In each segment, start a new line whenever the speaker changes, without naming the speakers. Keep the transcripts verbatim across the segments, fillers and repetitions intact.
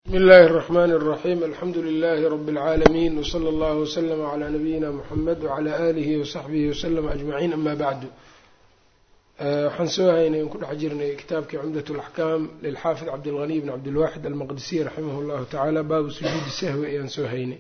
بسم الله الرحمن الرحيم الحمد لله رب العالمين وصلى الله وسلم على نبينا محمد وعلى آله وصحبه وسلم أجمعين أما بعد waxaan soo haynay in ku dhex jirnay kitaabkii cumdat اlaxkaam lilxaafid cabdilghani bn cabdilwaxid almaqdisiy raximah اllahu tacaala baabu sujuudi sahwi ayaan soo haynay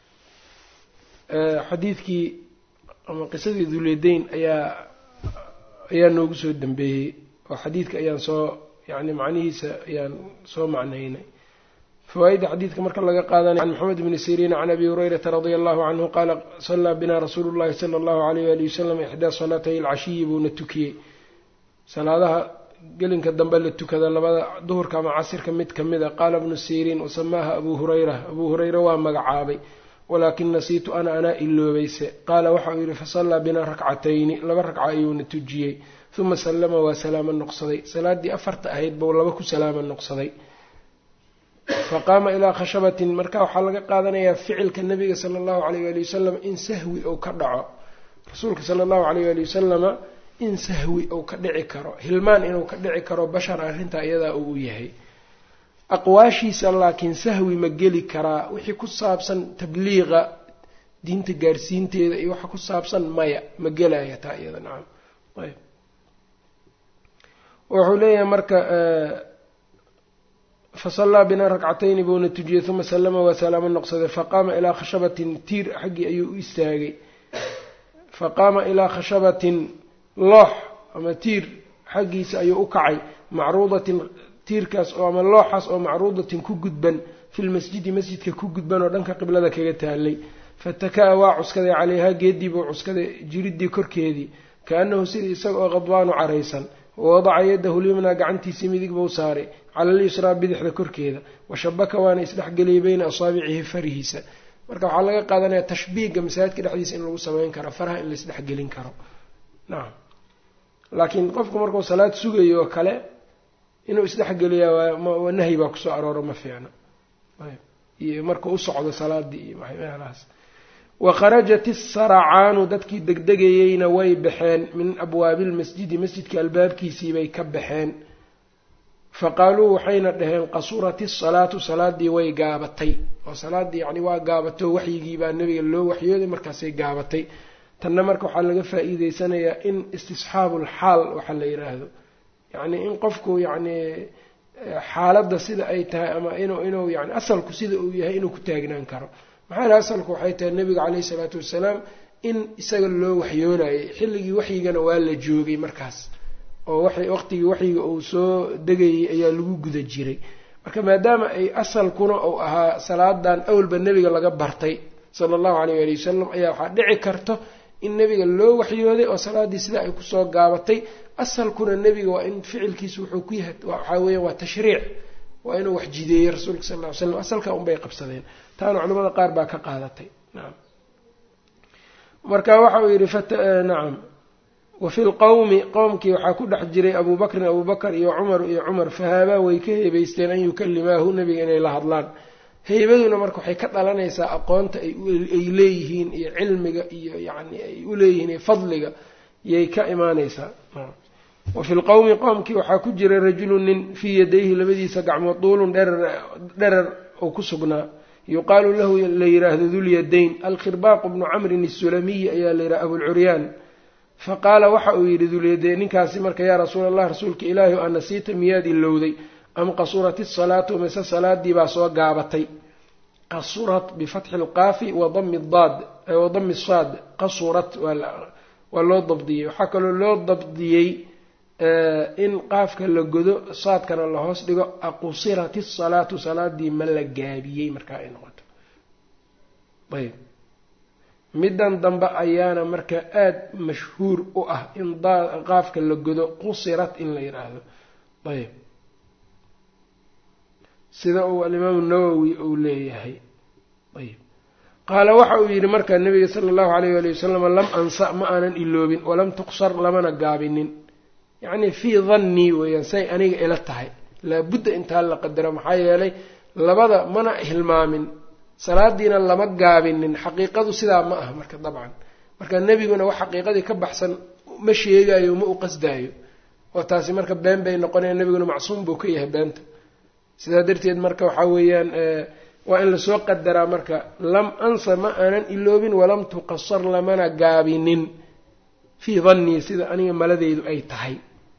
xadiidkii ama qisadii dulyadayn ayaa ayaa noogu soo dambeeyey oo xadiidka ayaan soo yani macnihiisa ayaan soo macnaynay فوائد حديث كما قال قال عن محمد بن سيرين عن أبي هريرة رضي الله عنه قال صلى بنا رسول الله صلى الله عليه وآله وسلم إحدى صلاتي العشي بون التكي صلاة قلن كالدنبال التكذا لما ظهر كما عصر كمت كمذا قال ابن سيرين وسماها أبو هريرة أبو هريرة ومقعابي ولكن نسيت أنا أنا إلو بيس قال وحوير فصلى بنا ركعتين لما ركعيون التجي ثم سلم وسلام النقصدي صلاة دي أفرت أهيد بولبكو سلام النقصدي فقام إلى خشبة مركا وحلقة قادنا يا فعل كالنبي صلى الله عليه وآله وسلم إن سهوي أو كدع رسولك صلى الله عليه وآله وسلم إن سهوي أو كدع كرو هلمان إنه كدع كرو بشر أنت أيضا أويه أقواشي صلى لكن سهوي مجلي كرا وحي كصابسا تبليغ دين تجارسين تي وحي كصابسا مايا مجلا يتا أيضا نعم طيب وحوليه مركا آه فصلى بنا ركعتين بون التجيه ثم سلم وسلام النقصد فقام إلى خشبة تير حقي أيو إستاغي فقام إلى خشبة لوح أما تير حقي سأيو أكعي معروضة تير كاس أو أما لوحس أو معروضة كوجدبا في المسجد مسجد كوجدبا ودنك قبل ذاك يتهلي فاتكا وعسكذي عليها جدي وعسكذي جريدي كركيدي كأنه سير يسوع غضبان عريسا ووضع يده اليمنى قعنتي سميدك بوساري على اليسرى بدحده كركيده وشبك وانا يسدح قلي بين اصابعه فرهيسا marka waxa laga qaadanaya tashbiiga masaajidka dhexdiisa in lagu sameyn karo faraha in la isdhex gelin karo naam laakiin qofku markuu salaad sugayo kale inuu isdhex geliyo waa nahi baa ku soo arooro ma fiicna iyo markuu u socdo salaadii iyo waxyaalahaas وخرجت السرعان dadkii degdegayayna way baxeen min abwaabil masjid masjidka albaabkiisii bay ka baxeen faqaaluu waxayna dhaheen qasurati salaatu salaadii way gaabatay oo salaadii yani waa gaabato waxyigii baa nabiga loo waxyooday markaasay gaabatay tanna marka waxa laga faa'iideysanayaa in istisxaabul xaal waxa la yiraahdo yani in qofku yani xaaladda sida ay tahay ama inuu inuu yani asalku sida uu yahay inuu ku taagnaan karo maxaa la asalku waxay tahay nabiga calayhi salaatu wasalaam in isaga loo waxyoonayay xilligii waxyigana waa la joogay markaas oo waxay waqtigii waxyiga uu soo degayay ayaa lagu guda jiray marka maadaama ay asalkuna uu ahaa salaadan awalba nabiga laga bartay sallallahu alayhi wa sallam ayaa waxa dhici karto in nabiga loo waxyooday oo salaadii sida ay ku soo gaabatay asalkuna nabiga waa in ficilkiisu wuxuu ku yahay waxa weeye waa tashriic waa inuu wax jideeyay rasuulka sallallahu alayhi wa sallam asalka un bay qabsadeen taana culimada qaar baa ka qaadatay naam marka waxa uu yiri fata naam وفي القوم قومك وحا كدخ جيري ابو بكر ابو بكر iyo عمر iyo عمر فهابا way ka heebaysteen an yukallimaahu nabiga inay la hadlaan heebaduna marka waxay ka dhalanaysaa aqoonta ay leeyihiin iyo cilmiga iyo yaani ay u leeyihiin fadliga yay ka imaanaysaa وفي القوم قومك وحا ku jiray rajulun fi yadayhi labadiisa gacmood duulun dherer dherer oo ku sugnaa yuqaalu lahu la yiraahdo dul yadayn al-khirbaq ibn amr as-sulami ayaa la yiraahdo abu al-uryan فقال waxa uu yiri dulyadeen ninkaasi marka yaa rasuul allah rasuulka ilaahi ana siita miyad ilowday am qasurati as-salatu masa salaadi ba soo gaabatay qasurat bi fath al-qaf wa dhamm ad-dad wa dhamm as-sad qasurat wa loo dabdiyay waxa kale loo dabdiyay in qaafka la godo saadkana la hoos dhigo aqusirati as-salatu salaadi ma la gaabiyay marka ay noqoto bay midan dambe ayaana marka aad mashhuur u ah in qaafka la godo qusirat in la yiraahdo ayb sida uu al-Imam an-Nawawi uu leeyahay ayb qaala waxa uu yiri marka nabiga sallallahu alayhi wa sallam lam ansa ma aanan iloobin walam tuqsar lamana gaabinin yani fi dhanni wa yansay aniga ila tahay la budda inta la qadaro maxaa yeelay labada mana hilmaamin salaadiina lama gaabinin xaqiiqadu sidaa ma aha marka dabcan marka nabiguna wax xaqiiqadii ka baxsan ma sheegayo ma u qasdaayo oo taasi marka been bay noqonayaan nabiguna macsuum buu ka yahay beenta sidaa darteed marka waxaa weeyaan waa in lasoo qadaraa marka lam ansa ma aanan iloobin walam tuqasar lamana gaabinin fii dannii sida aniga maladeydu ay tahay.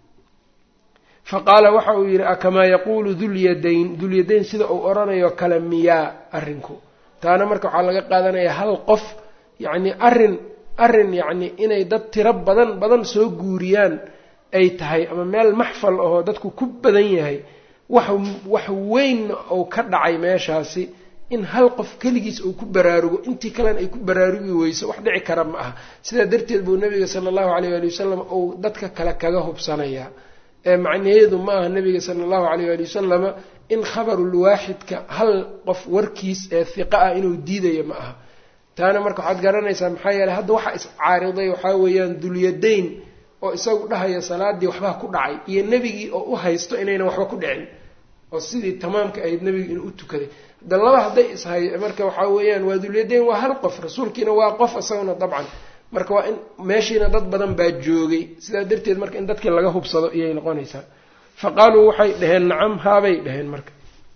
faqaala waxa uu yidhi akamaa yaquulu dulyadayn dulyadayn sida uu odhanayo kale miyaa arrinku. taana marka waxaa laga qaadanayaa hal qof yacni arrin arrin yacni inay dad tiro badan badan soo guuriyaan ay tahay ama meel maxfal ahoo dadku ku badan yahay wax wax weyn oo ka dhacay meeshaasi in hal qof keligiis uu ku baraarugo intii kalena ay ku baraarugi weyso wax dhici kara ma aha. sidaa darteed buu nabiga sala allahu calayh waali wasalam uu dadka kale kaga hubsanayaa. ee macnaheedu ma aha nabiga sala allahu calayh waali wasalama in khabarul waaxidka hal qof warkiis ee hiqa ah inuu diidayo ma aha. taana marka waxaad garanaysaa maxaa yeeley hadda waxa iscaariday waxaa weeyaan dulyadayn oo isagu dhahaya salaadii waxbaa ku dhacay iyo nebigii oo u haysto inaynan waxba ku dhicin oo sidii tamaamka ahayd nebigu inuu u tukaday. hadda laba hadday ishay marka waxaa weeyaan waa dulyadayn waa hal qof rasuulkiina waa qof isaguna dabcan marka waa in meeshiina dad badan baa joogay sidaa darteed marka in dadkii laga hubsado iyay noqonaysaa. fa qaaluu waxay dhaheen nacam haabay dhaheen. marka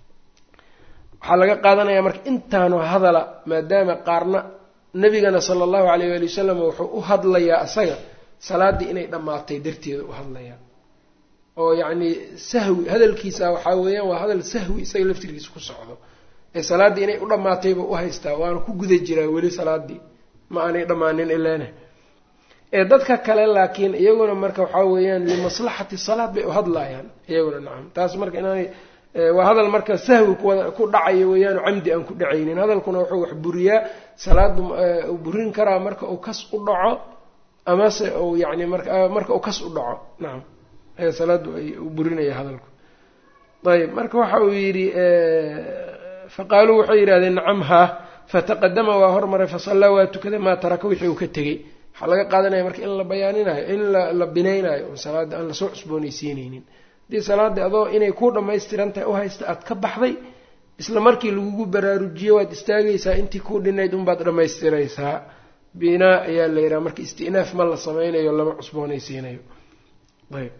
waxaa laga qaadanayaa marka intaanu hadala maadaama qaarna nebigana sala allahu calayh waali wasalam wuxuu u hadlayaa isaga salaaddii inay dhammaatay darteeda u hadlayaa oo yacnii sahwi hadalkiisa waxaa weeyaan waa hadal sahwi isaga laftirkiisa ku socdo ee salaaddii inay u dhammaatayba u haystaa waana ku guda jiraa weli salaaddii ma aanay dhammaanin ilaana. ee dadka kale laakiin iyaguna marka waxaa weeyaan limaslaxati salaad bay u hadlayaan iyaguna nacam taas marka inaanay waa hadal marka sahwi ku dhacayo weeyaanu camdi aan ku dhacaynin. hadalkuna wuxuu wax buriyaa salaadu uu burin karaa marka uu kas u dhaco amase uu yacni marka marka uu kas u dhaco nacam ayaa salaadu ay u burinaya hadalku. ayib marka waxa uu yidhi faqaaluu waxay yidhahdeen nacam haa fataqadama waa hormaray fasallaa waa tukaday maa taraka wixii uu ka tegey. waxaa laga qaadanaya marka in la bayaaninayo in la binaynayo oo salaada aan lasoo cusboonaysiinaynin. haddii salaada adoo inay ku dhammaystiran tahay u haysta aad ka baxday isla markii lagugu baraarujiyo waad istaagaysaa intii kuu dhinayd unbaad dhammaystiraysaa. binaa ayaa la yidhaha marka istinaaf ma la sameynayo lama cusboonaysiinayo. ayb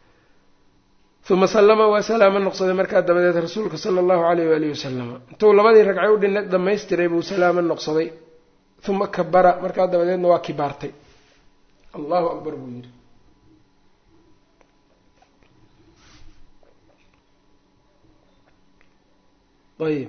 uma sallama waa salaamo noqsaday markaa dabadeed rasuulka sala allahu calayh waalihi wasalama intuu labadii ragcay u dhina dhamaystiray buu salaamo noqsaday. uma kabara markaa dabadeedna waa kibaartay allahu akbar buu yidhi. ayb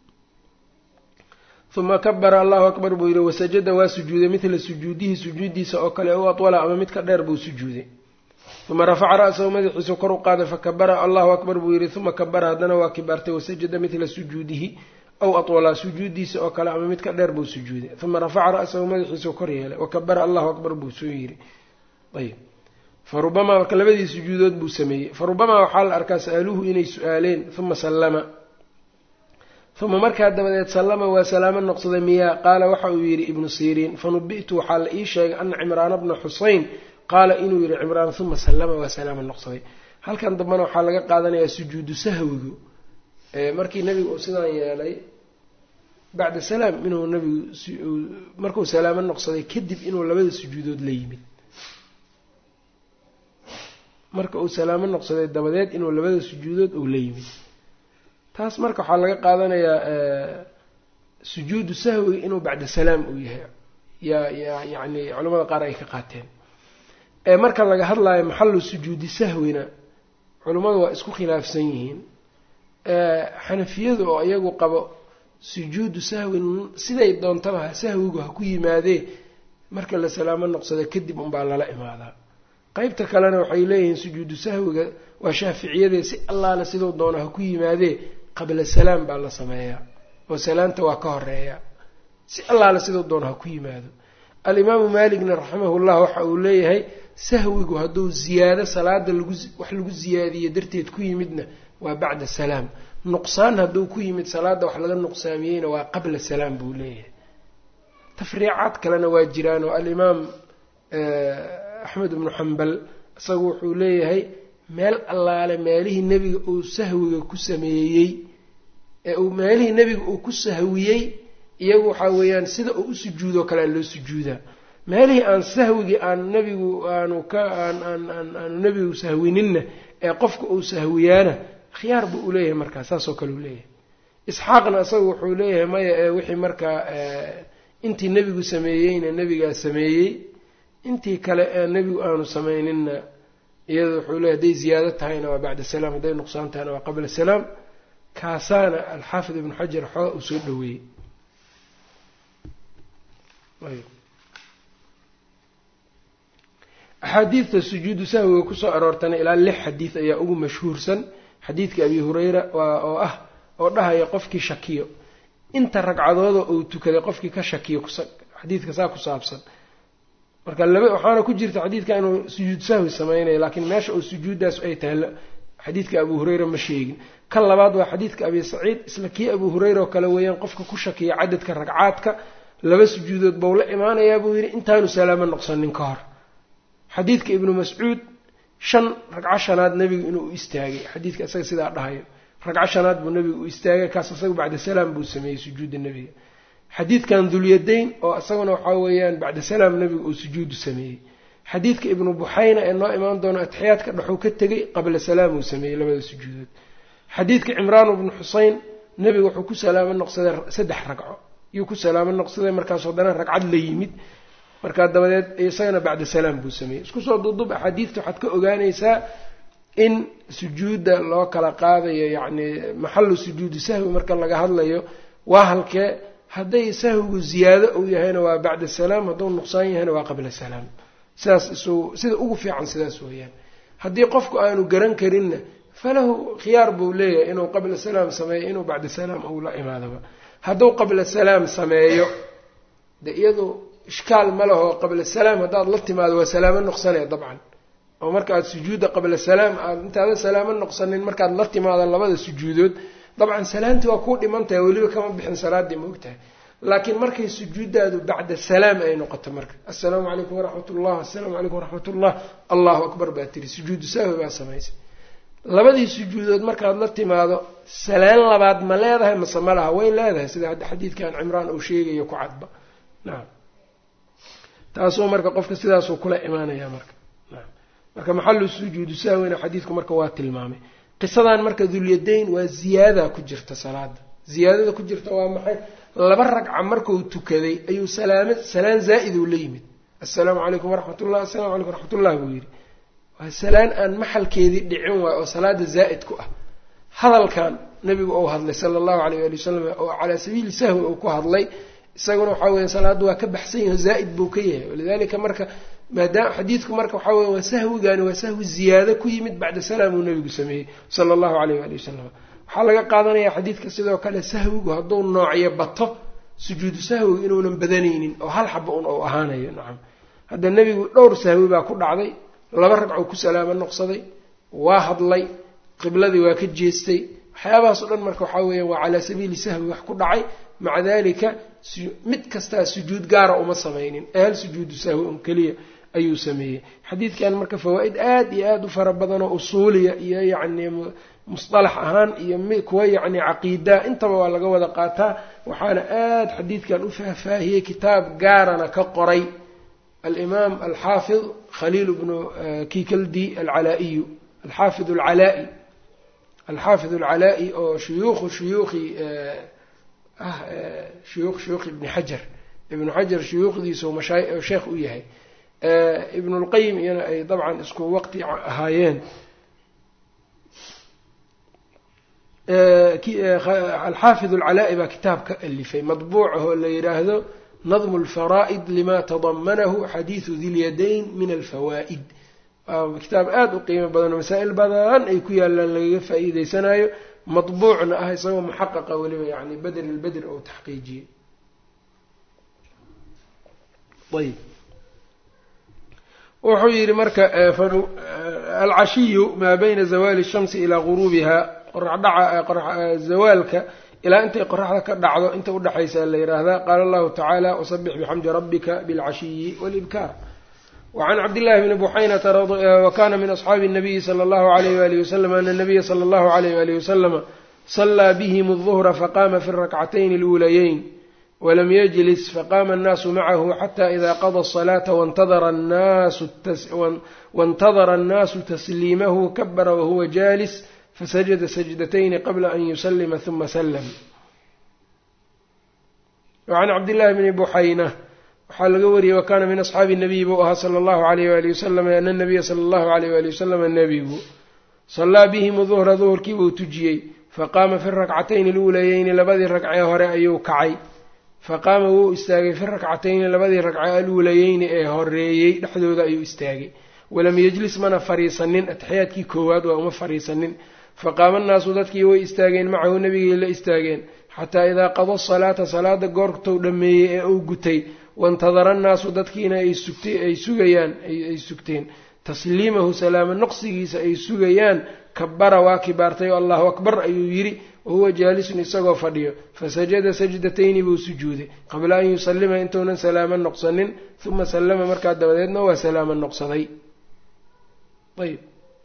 uma kabara allahu akbar buu yidhi wasajada waa sujuuday midla sujuudihi sujuudiisa oo kale u atwala ama mid ka dheer buu sujuuday. uma rafaca ra'sahu madaxiisu kor u qaaday fakabara allahu akbar buu yidhi. uma kabara haddana waa kibaartay wasajada midla sujuudihi aw atwala sujuudiisa oo kale ama mid ka dheer buu sujuuday. uma rafaca ra'sahu madaxiisu kor yeelay wakabara allahu akbar buu soo yidhi. ayb farubamaa marka labadii sujuudood buu sameeyey. farubamaa waxaa la arkaa sa'aluuhu inay su-aaleen uma sallama uma markaa dabadeed sallama waa salaamo noqsaday miyaa qaala waxa uu yidhi ibnu siriin fanubi'tu waxaa la ii sheegay ana cimraana bna xuseyn qaala inuu yidhi cimraan uma sallama waa salaamo noqsaday. halkan dambena waxaa laga qaadanayaa sujuudu sahwigu markii nebigu uu sidaan yeelay bacda salaam inuu nebigu markuu salaamo noqsaday kadib inuu labada sujuudood la yimid. marka uu salaamo noqsaday dabadeed inuu labada sujuudood uu la yimid. taas marka waxaa laga qaadanayaa sujuudu sahwiga inuu bacda salaam uu yahay yaa yaa yacni culamada qaar ay ka qaateen. ee marka laga hadlayo maxallu sujuudi sahwina culammadu waa isku khilaafsan yihiin. xanafiyadu oo iyagu qabo sujuudu sahwin siday doontaba sahwigu ha ku yimaadee marka la salaamo noqsada kadib unbaa lala imaadaa. qeybta kalena waxay leeyihiin sujuudu sahwiga waa shaaficiyadee si allaala siduu doono ha ku yimaadee qabla salaam baa la sameeyaa oo salaamta waa ka horeeya si allaala siduu doono ha ku yimaado. alimaamu maaligna raximahullah waxa uu leeyahay sahwigu hadduu ziyaado salaada lagu wax lagu ziyaadiyo darteed ku yimidna waa bacda salaam. nuqsaan hadduu ku yimid salaada wax laga nuqsaamiyeyna waa qabla salaam buu leeyahay. tafriicaad kalena waa jiraan oo alimaam axmed ibnu xambal isagu wuxuu leeyahay meel allaale meelihii nebiga uu sahwiga ku sameeyey ee uu meelihii nebiga uu ku sahwiyey iyagu waxaa weeyaan sida uu u sujuudoo kale loo sujuudaa. meelihii aan sahwigii aan nebigu aanu ka aan aan aan aanu nebigu sahwininna ee qofka uu sahwiyaana khiyaar buu u leeyahay markaa saasoo kale u leeyahay. isxaaqna isaga wuxuu leeyahay maya ee wixii markaa intii nebigu sameeyeyna nebigaa sameeyey, intii kale ee nebigu aanu samayninna iyada wuxuu leeyahay hadday ziyaado tahayna waa bacda salaam, hadday nuqsaan tahayna waa qabla salaam. kaasaana alxaafid ibnu xajar xooga uu soo dhoweeyey. axaadiidta sujuudu sahwiga kusoo aroortana ilaa lix xadiid ayaa ugu mashhuursan. xadiidka abi hurayra waa oo ah oo dhahaya qofkii shakiyo inta ragcadooda uu tukaday qofkii ka shakiyo xadiidka saa ku saabsan. marka laba waxaana ku jirta xadiidka inuu sujuud sahwi sameynayo, laakiin meesha uu sujuuddaas ay tahay xadiidka abu hurayra ma sheegin. kan labaad waa xadiidka abi saciid, isla kii abu hurayra oo kale weeyaan, qofka ku shakiya cadadka ragcaadka laba sujuudood bau la imaanayaa buu yidhi intaanu salaamo noqsanin ka hor. xadiidka ibnu mascuud shan ragco shanaad nebigu inuu u istaagay, xadiidka isaga sidaa dhahayo ragco shanaad buu nebigu u istaagay, kaas isaga bacda salaam buu sameeyey sujuudda nebiga. xadiidkan dulyadayn oo isaguna waxaa weeyaan bacda salaam nebigu uu sujuudu sameeyey. xadiidka ibnu buxayna ee noo imaan doono atixiyaadka dhexuu ka tegey qabla salaam uu sameeyey labada sujuudood. xadiidka cimraan ibnu xuseyn nebigu wuxuu ku salaamo noqsaday saddex ragco iyuu ku salaamo noqsaday, markaas haddana ragcad la yimid, markaa dabadeed isagana bacda salaam buu sameeyey. isku soo duudub axaadiidta waxaad ka ogaanaysaa in sujuudda loo kala qaadayo yacni maxalu sujuudi sahwi marka laga hadlayo waa halkee. hadday sahwigu ziyaado uu yahayna waa bacda salaam, hadduu nuqsaan yahayna waa qabla salaam. sidaas isu sida ugu fiican sidaas weeyaan. haddii qofku aanu garan karinna falahu khiyaar buu leeyahay inuu qabla salaam sameeyo, inuu bacda salaam uu la imaadaba. hadduu qabla salaam sameeyo de iyadu ishkaal ma laho, qabla salaam haddaad la timaado waa salaamo noqsanaya dabcan. oo marka aad sujuudda qabla salaam aad intaadan salaamo noqsanin markaad la timaado labada sujuudood dabcan salaantii waa kuu dhimantahay, weliba kama bixin salaaddii ma ogtahay. laakiin markay sujuuddaadu bacda salaam ay noqoto, marka assalaamu calaykum waraxmat ullah assalaamu calaykum waraxmat ullah allahu akbar baa tiri, sujuudu sahwi baa samaysay. labadii sujuudood markaad la timaado salaan labaad ma leedahay mase ma laha? way leedahay, sida hadda xadiidkan cimraan uu sheegayo ku cadba. nacam taasoo marka qofka sidaasuu kula imaanaya marka. nacam marka maxalu sujuudu sahwina xadiidku marka waa tilmaamay. qisadan marka dulyadayn waa ziyaada ku jirta salaada. ziyaadada ku jirta waa maxay? laba ragca markuu tukaday ayuu salaamo salaan zaa'id uu la yimid, assalaamu calaykum waraxmat ullah assalamu calaykum waraxmat ullah buu yidhi. waa salaan aan maxalkeedii dhicin waay oo salaada zaa'id ku ah. hadalkan nebigu uu hadlay sala allahu alayh waali wasalam oo calaa sabiili sahwi uu ku hadlay, isaguna waxaa weya salaaddu waa ka baxsan yaho zaa'id buu ka yahay. walidaalika marka maadaama xadiidku marka waxaa weya waa sahwigaani waa sahwi ziyaado ku yimid bacda salaam uu nebigu sameeyey sala allahu alayh waali wasalam. waxaa laga qaadanayaa xadiidka sidoo kale sahwigu hadduu noocyo bato sujuudu sahwigu inuunan badanaynin oo hal xaba un ou ahaanayo. nacam hadda nebigu dhowr sahwi baa ku dhacday, laba ragcoo ku salaamo noqsaday, waa hadlay, qibladii waa ka jeestay, waxyaabahaas o dhan marka waxaa weeyaan waa calaa sabiili sahwi wax ku dhacay. maca dalika mid kastaa sujuud gaara uma samaynin, ahal sujuudu sahwi un keliya ayuu sameeyey. xadiidkan marka fawaa'id aada iyo aada u fara badan oo usuuliya iyo yacni musطalax ahaan iyo kuwa yacni caqiida intaba waa laga wada qaataa. waxaana aada xadiidkan u faahfaahiyey kitaab gaarana ka qoray alimaam alxaafid khaliil bnu kikaldi alcalaa-iyu alxaafid alcalaa-i alxaafid alcalaa-i oo shuyuukhu shuyuukhi ah shuyuukh shuyuukh ibni xajar ibnu xajar shuyuukhdiisa mashaay sheekh u yahay. ibnu lqayim iyana ay dabcan isku waqti ahaayeen. alxaafid alcalaa-i baa kitaab ka alifay madbuucah oo la yidhaahdo nadmu alfaraa'id lima tadamanahu xadiidu dilyadayn min alfawaa'id. kitaab aada u qiimo badan oo masaa'il badan ay ku yaalaan lagaga faa'iideysanayo, madbuucna ah isagoo muxaqaqa weliba yani bedr ilbedr oo taxqiijiyey. ayb wuxuu yidhi marka alcashiyu maa bayna zawaali shamsi ilaa guruubiha, qoraxdhaca zawaalka ilaa intay qoraxda ka dhacdo inta udhexaysa la yidhaahdaa. qaala allahu tacaala wasabix bixamdi rabbika bilcashiyi walibkaar. wacan cabdillahi bni buxaynata wakana min asxaabi الnabiyi salى اllahu alayh walihi wasalam ana nabiya salى اllahu alayh walihi wasalama salaa bihim الظuhra faqama fi الrakcatayn اluulayeyn walam yajlis faqama الnaasu macahu xata ida qada الصalaata waاntadara الnaasu tasliimahu kabara wahuwa jalis fasajada sajdatayni qabla an yusallima huma sallam. wacan cabdillaahi bni buxayna waxaa laga wariyey wa kaana min asxaabi nabiy buu ahaa sala allahu alayh waali wasalam ana nabiya sala allahu alayh waali wasalam nebigu sallaa bihim duhra duhurkii buu tujiyey faqaama fi rakcatayni aluulayeyni labadii ragcee hore ayuu kacay faqaama wuu istaagay fi rakcatayni labadii ragce aluulayeyni ee horeeyey dhexdooda ayuu istaagay walam yejlis mana fariisanin ataxiyaadkii koowaad waa uma fariisanin faqaama annaasu dadkii way istaageen macahu nebigay la istaageen xataa idaa qada salaata salaada goortou dhammeeyey ee uu gutay waintadara annaasu dadkiina ay sugtay ay sugayaan ay sugteen tasliimahu salaamo noqsigiisa ay sugayaan kabara waa kibaartay oo allahu akbar ayuu yidhi wahuwa jaalisun isagoo fadhiyo fasajada sajdatayni buu sujuuday qabla an yusallima intuunan salaamo noqsanin uma sallama markaa dabadeedna waa salaamo noqsaday. ayb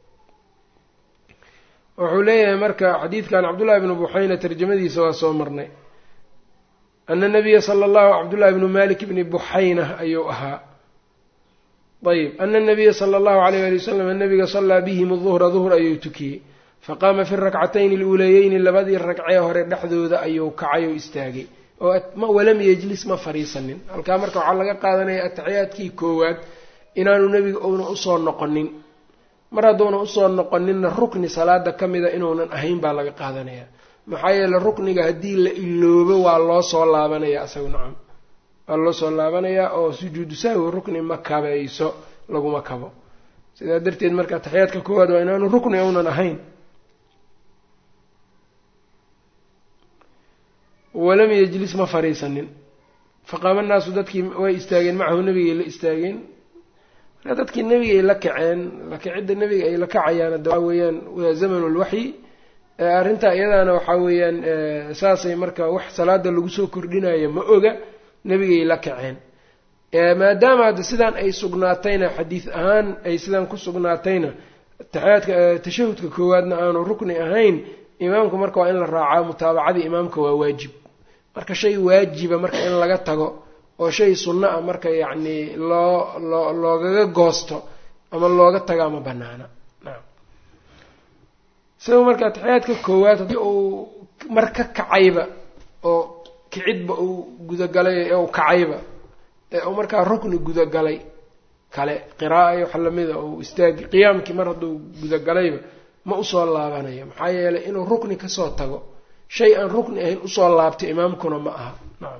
wuxuu leeyahay marka xadiidkan cabdullahi bnu buxayna tarjamadiisa waa soo marnay. ana nabiya sala allahu cabdullahi bnu malik bni buxayna ayuu ahaa. ayb ana nabiya sala allahu alayh ali wasalam nabiga sallaa bihim duhra duhr ayuu tukiyey faqaama fi rakcatayni aluulayeyni labadii ragcee hore dhexdooda ayuu kacay oo istaagay oo walam yejlis ma fariisanin. halkaa marka waxaa laga qaadanaya ataxiyaadkii koowaad inaanu nebiga uuna usoo noqonin, mar hadduuna usoo noqoninna rukni salaada ka mida inuunan ahayn baa laga qaadanaya. maxaa yeele rukniga haddii la iloobo waa loo soo laabanayaa isagu nacam waa loo soo laabanayaa oo sujuudu sahwi rukni ma kabayso laguma kabo. sidaa darteed marka ataxiyaadka koowaad waa inaanu rukni uunan ahayn. walam yejlis ma fariisanin faqaama annaasu dadkii way istaageen macahu nebigay la istaageen marka dadkii nebigay la kaceen lakicidda nebiga ay la kacayaan waxaa weeyaan waa zamanu lwaxyi. arrintaa iyadaana waxaa weeyaan saasay marka wax salaada lagu soo kordhinayo ma oga nebigay la kaceen maadaama hadda sidaan ay sugnaatayna xadiis ahaan ay sidaan ku sugnaatayna taxiyaadka tashahudka koowaadna aanu rukni ahayn imaamku marka waa in la raacaa mutaabacadii imaamka waa waajib. marka shay waajiba marka in laga tago oo shay sunno ah marka yacni loo loo loogaga goosto ama looga tagaa ma banaana. nacam isagoo marka ataxiyaadka koowaad haddii uu mar ka kacayba oo kicidba uu gudagalay ee uu kacayba ee uu markaa rukni gudagalay kale qira'a iyo wax lamida uu istaagi qiyaamkii mar hadduu gudagalayba ma usoo laabanayo maxaa yeelay inuu rukni kasoo tago shay aan rukni ahayn usoo laabtay imaamkuna ma aha. nacam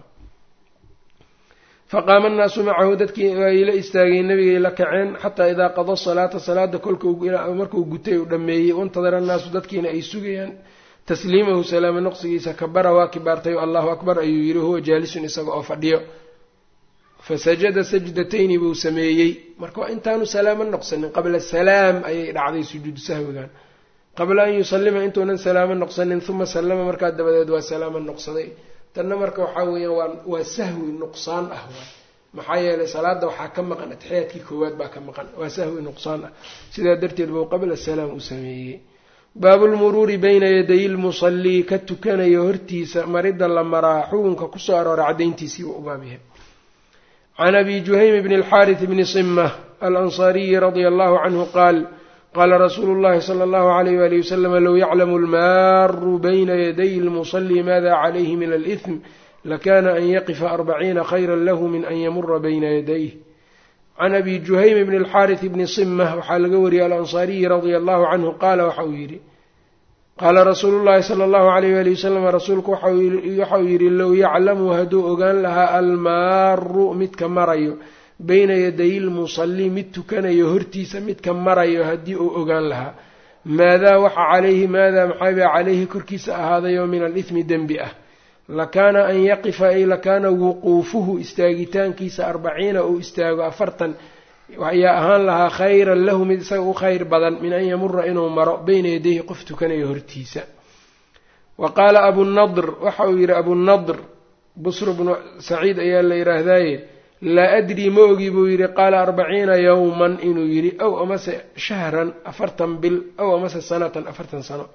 faqaama annaasu macahu dadkii ay la istaageen nebigay la kaceen xataa idaa qada salaata salaada kolkamarkuu gutay uu dhammeeyey wantadara annaasu dadkiina ay sugayaan tasliimahu salaamo noqsigiisa kabara waa kibaartay allahu akbar ayuu yidhi huwa jaalisun isaga oo fadhiyo fasajada sajdatayni buu sameeyey marka waa intaanu salaamo noqsanin qabla salaam ayay dhacday sujuudu sahwigan qabla an yusallima intuunan salaamo noqsanin uma sallama markaa dabadeed waa salaamo noqsaday. tanna marka waxaa weeyaan waa waa sahwi nuqsaan ah waa maxaa yeelay salaada waxaa ka maqan ataxiyaadkii koowaad baa ka maqan waa sahwi nuqsaan ah sidaa darteed buu qabla salaam u sameeyey. baabulmuruuri bayna yaday lmusallii ka tukanayo hortiisa maridda la maraa xukunka kusoo aroora caddayntiisii buu u baab yahay. can abi juhaym bni alxaaris bni simah alansaariyi radia allahu canhu qaal qaala rasuulu llahi sala allahu alayh waali wasalam low yaclamu almaaru bayna yaday lmusalli maada calayhi min alihm lakana an yaqifa arbaciina khayra lahu min an yamura bayna yadayh. can abi juhaym bni alxaaris bni simah waxaa laga wariyey alansaariyi radia allahu canhu qaala waxa uu yidhi qaala rasuulu llahi sala allahu alayh waali wasalam rasuulku waxa uu yidhi low yaclamu hadduu ogaan lahaa almaaru midka marayo bayna yaday lmusalli mid tukanayo hortiisa midka marayo haddii uu ogaan lahaa maadaa waxa calayhi maadaa maxaabaa calayhi korkiisa ahaadayo min alithmi dembi ah lakaana an yaqifa ay lakaana wuquufuhu istaagitaankiisa arbaciina uu istaago afartan ayaa ahaan lahaa khayran lahu mid isaga u khayr badan min an yamura inuu maro bayna yadayhi qof tukanayo hortiisa. wa qaala abunadr waxa uu yidhi abunadr busr bnu saciid ayaa la yidhaahdaaye laa adrii ma ogi buu yidhi qaala arbaciina yowman inuu yidhi ow amase shahran afartan bil ow amase sanatan afartan sano.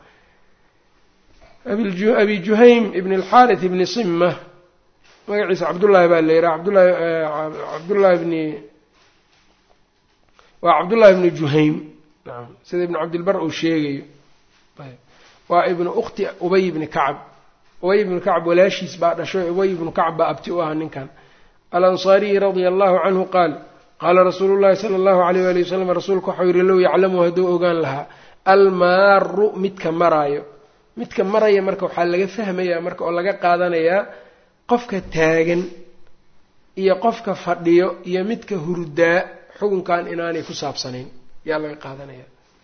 abi juhaym ibn alxaaris ibni simah magaciisa cabdullaahi baa la yidhaha abdulahi cabdullaahi bni waa cabdullaahi bni juhaym nacam sida ibnu cabdilbar uu sheegayo waa ibnu ukhti ubay ibni kacab ubay ibnu kacab walaashiis baa dhasho ubay ibnu kacab baa abti u ahaa ninkan alansaariyi radia allahu canhu qaal qaala rasuulu llahi sala allahu alayh waali wasalam rasuulku waxau yihi low yaclamu hadduu ogaan lahaa almaaru midka maraayo midka maraya marka waxaa laga fahmayaa marka oo laga qaadanayaa qofka taagan iyo qofka fadhiyo iyo midka hurdaa xukunkan inaanay ku saabsanayn yaa laga qaadanaya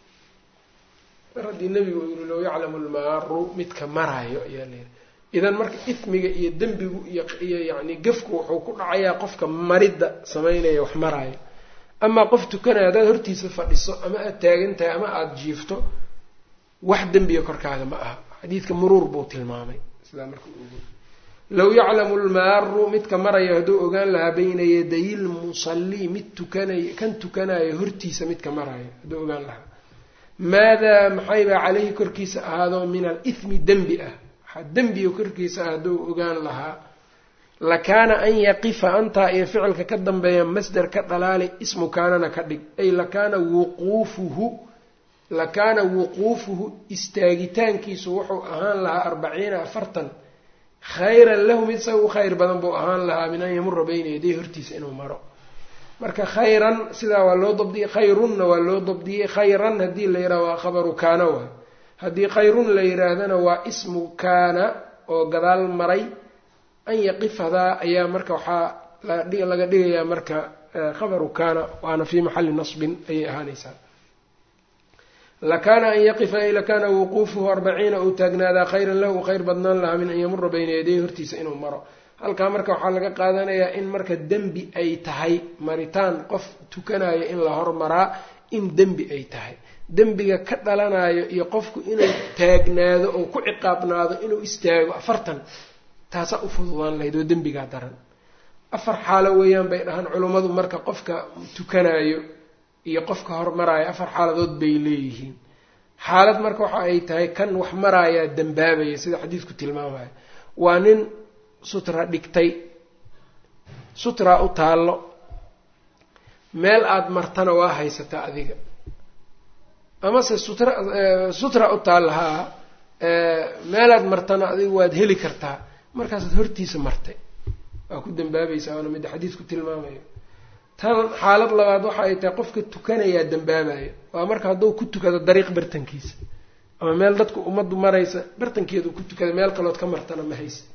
mar haddii nebigu uu yihi low yaclamu almaaru midka maraayo ayaa layidhi idan marka ismiga iyo dembigu iyo iyo yacni gefku wuxuu ku dhacayaa qofka maridda samaynaya wax maraayo amaa qof tukanaya haddaad hortiisa fadhiso ama aada taagan tahay ama aada jiifto wax dembiga korkaaga ma aha xadiidka muruur buu tilmaamay sidaa marka ugu low yaclamu almaaru midka maraya hadduu ogaan lahaa bayna yaday lmusalli mid tukanaya kan tukanayo hortiisa midka maraayo hadduu ogaan lahaa maadaa maxaybaa caleyhi korkiisa ahaado min alithmi dembi ah waxaa dembiga korkiisa ah hadduu ogaan lahaa lakaana an yaqifa antaa iyo ficilka ka dambeeya masdar ka dhalaali ismu kaanana ka dhig ay lakaana wuquufuhu lakaana wuquufuhu istaagitaankiisu wuxuu ahaan lahaa arbaciina afartan khayran lahu mid isaga u khayr badan buu ahaan lahaa min an yamura bayna yaday hortiisa inuu maro marka khayran sidaa waa loo dabdiyey khayrunna waa loo dabdiyey khayran haddii la yidhaha waa khabaru kaana waa haddii khayrun la yidhaahdana waa ismu kaana oo gadaal maray an yaqifadaa ayaa marka waxaa laga dhigayaa marka khabaru kaana waana fii maxalli nasbin ayay ahaanaysaa lakaana an yaqifa ay lakaana wuquufuhu arbaciina uu taagnaadaa khayran lahu u khayr badnaan lahaa min an yamura bayna yaday hortiisa inuu maro halkaa marka waxaa laga qaadanayaa in marka dembi ay tahay maritaan qof tukanayo in la hormaraa in dembi ay tahay dembiga ka dhalanayo iyo qofku inuu taagnaado oo ku ciqaabnaado inuu istaago afartan taasaa u fududaan lahayd oo dembigaa daran afar xaalo weeyaan bay dhahaan culummadu marka qofka tukanayo iyo qofka hormaraayo afar xaaladood bay leeyihiin xaalad marka waxa ay tahay kan wax maraayaa dembaabaya sida xadiidku tilmaamayo waa nin sutra dhigtay sutraa u taallo meel aada martana waa haysataa adiga amase sutra sutra u taalla haa meelaad martana adiga waad heli kartaa markaasaad hortiisa martay waa ku dembaabaysaa waana midda xadiidku tilmaamayo tan xaalad labaad waxa ay tahay qofka tukanayaa dembaabayo waa marka hadduu ku tukado dariiq bartankiisa ama meel dadku ummaddu maraysa bartankeedu ku tukada meel kalood ka martana ma haysid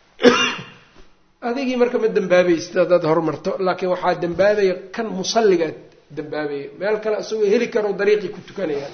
adigii marka ma dembaabaysid haddaad hormarto laakiin waxaa dembaabaya kan musalligaad dembaabaya meel kale isagoo heli karo dariiqii ku tukanayaan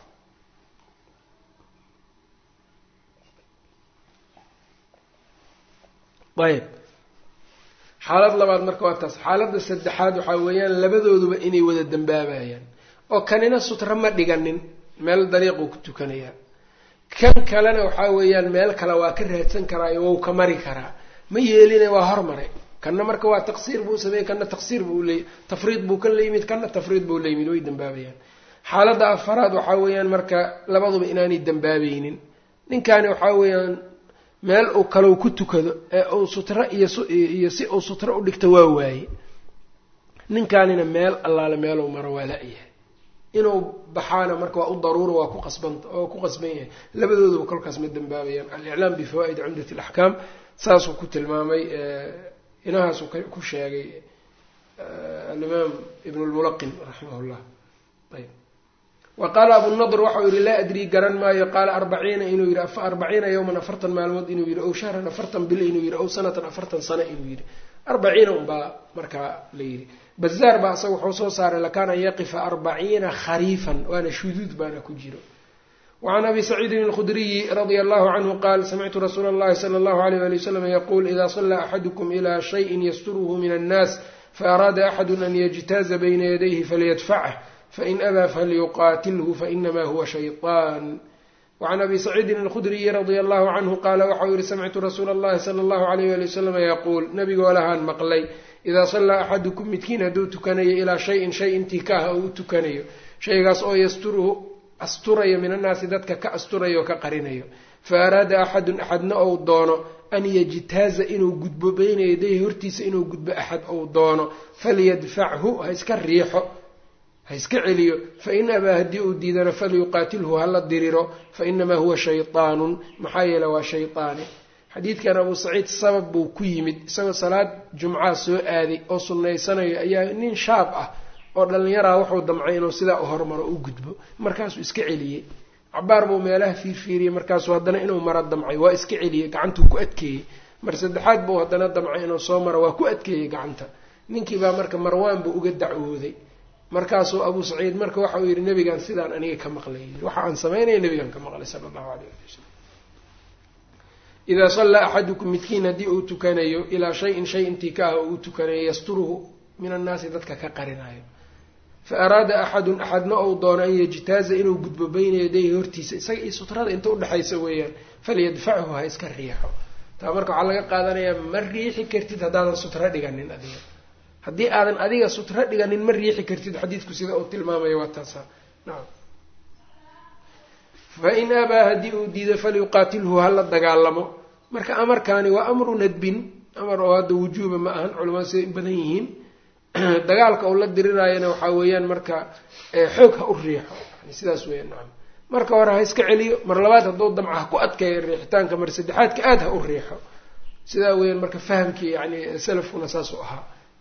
ayb xaalad labaad marka waa taas xaaladda saddexaad waxaa weeyaan labadooduba inay wada dembaabayaan oo kanina sutra ma dhiganin meel dariiquu ku tukanayaa kan kalena waxaa weeyaan meel kale waa ka raadsan karaayo wou ka mari karaa ma yeeline waa hormaray kanna marka waa taqsiir buu sameeyey kanna taqsiir buu leey tafriid buu ka layimid kanna tafriid buu layimid way dembaabayaan xaaladda afaraad waxaa weeyaan marka labaduba inaanay dembaabaynin ninkaani waxaa weeyaan meel uu kalow ku tukado ee uu sutra iyo iyo si uu sutra u dhigto waa waaye ninkaanina meel allaale meeluu maro waa la-yahay inuu baxaana marka waa u daruura waa ku qasban oo ku qasban yahay labadooduba kolkaas ma dembaabayaan al-iclaam bifawaa'id cumdat alaxkaam saasuu ku tilmaamay inahaasuu ku sheegay alimaam ibn lmulaqin raximah llah ayb wa qaala abunadr waxau yihi laa adrii garan maayo qaala arbaciina inuu yihi arbaciina yowman afartan maalmood inuu yihi ow shahran afartan bil inuu yihi ow sanatan afartan sano inuu yihi arbaciina unbaa markaa la yidhi bazaar baa isaga wuxuu soo saaray lakaana an yaqifa arbaciina khariifan waana shuduud baana ku jiro wacan abi saciidin alkhudriyi radia allahu canhu qaal samictu rasuula allahi sala allahu alayh ali wasalam yaquul ida sallaa axadukum ilaa shayin yasturuhu min annaas faaraada axadu an yajtaaza bayna yadayhi falyadfachu fain abaa falyuqaatilhu fainamaa huwa shayطaan wacan abi saciidin alkhudriyi radia allahu canhu qaala waxau yihi samictu rasuula allahi sala allahu alayh ali wasalam yaquul nabigoo lahaan maqlay idaa sallaa axadukum midkiin hadduu tukanayo ilaa shayin shay intii ka ah oo u tukanayo shaygaas oo yasturuhu asturayo min annaasi dadka ka asturayo oo ka qarinayo fa araada axadun axadna ou doono an yajtaaza inuu gudbo bayna yadayhi hortiisa inuu gudbo axad ou doono falyadfachu ha iska riixo ha iska celiyo fain abaa haddii uu diidana falyuqaatilhu hala diriro fainamaa huwa shayطaanun maxaa yeele waa shayطaani. xadiidkan abu saciid sabab buu ku yimid isagoo salaad jumca soo aaday oo sunnaysanayo ayaa nin shaab ah oo dhallinyaraa wuxuu damcay inuu sidaa u hormaro u gudbo markaasuu iska celiyey. cabaar buu meelaha fiirfiiriyey markaasuu haddana inuu maro damcay waa iska celiyey gacantuu ku adkeeyey. mar saddexaad buu haddana damcay inuu soo maro waa ku adkeeyey gacanta. ninkii baa marka marwaan buu uga dacwooday. markaasuu abu saciid marka waxa uu yidhi nebigan sidaan aniga ka maqlay waxa aan samaynaya nebigan ka maqlay sala allahu alayh ali wasalam. idaa sallaa axadukum midkiin haddii uu tukanayo ilaa shayin shay intii ka ah uu tukanayo yasturuhu min annaasi dadka ka qarinayo fa araada axadun axadna ou doono an yajtaaza inuu gudbo bayna yadayhi hortiisa isaga iyo sutrada inta udhexaysa weeyaan falyadfachu ha iska riixo. taa marka waxaa laga qaadanayaa ma riixi kartid haddaadan sutro dhiganin adiga haddii aadan adiga sutro dhiganin ma riixi kartid xadiidku sida uu tilmaamayo waa taasa. nacam fain abaa haddii uu diido falyuqaatilhu hala dagaalamo. marka amarkaani waa amru nadbin amar oo hadda wujuuba ma ahan culamada siday u badan yihiin. dagaalka uu la diriraayana waxaa weeyaan marka xoog ha u riixo yani sidaas weeyaan. nacam marka hore ha iska celiyo mar labaad hadduu damca ha ku adkeeyo riixitaanka mar saddexaadka aada ha u riixo sidaa weeyaan marka fahamkii yani salafkuna saasuu ahaa.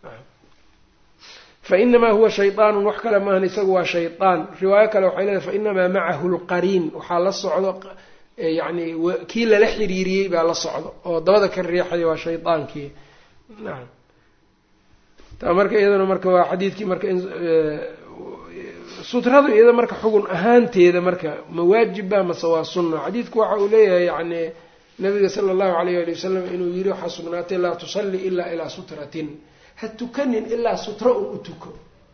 fainamaa huwa shayطaanun wax kale maahan isagu waa shayطaan. riwaayo kale waxay leedahay fainamaa macahu lqariin waxaa la socdo yani kii lala xiriiriyey baa la socdo oo dabada ka riixaya waa shayطaankii. nacam taa marka iyadana marka waa xadiidkii marka sutradu iyada marka xugun ahaanteeda marka mawaajibba mase waa sunna. xadiidku waxa uu leeyahay yani nabiga sala allahu alayh ali wasalam inuu yidhi waxaa sugnaatay laa tusalli ilaa ilaa sutratin ha tukanin ilaa sutro un u tuko.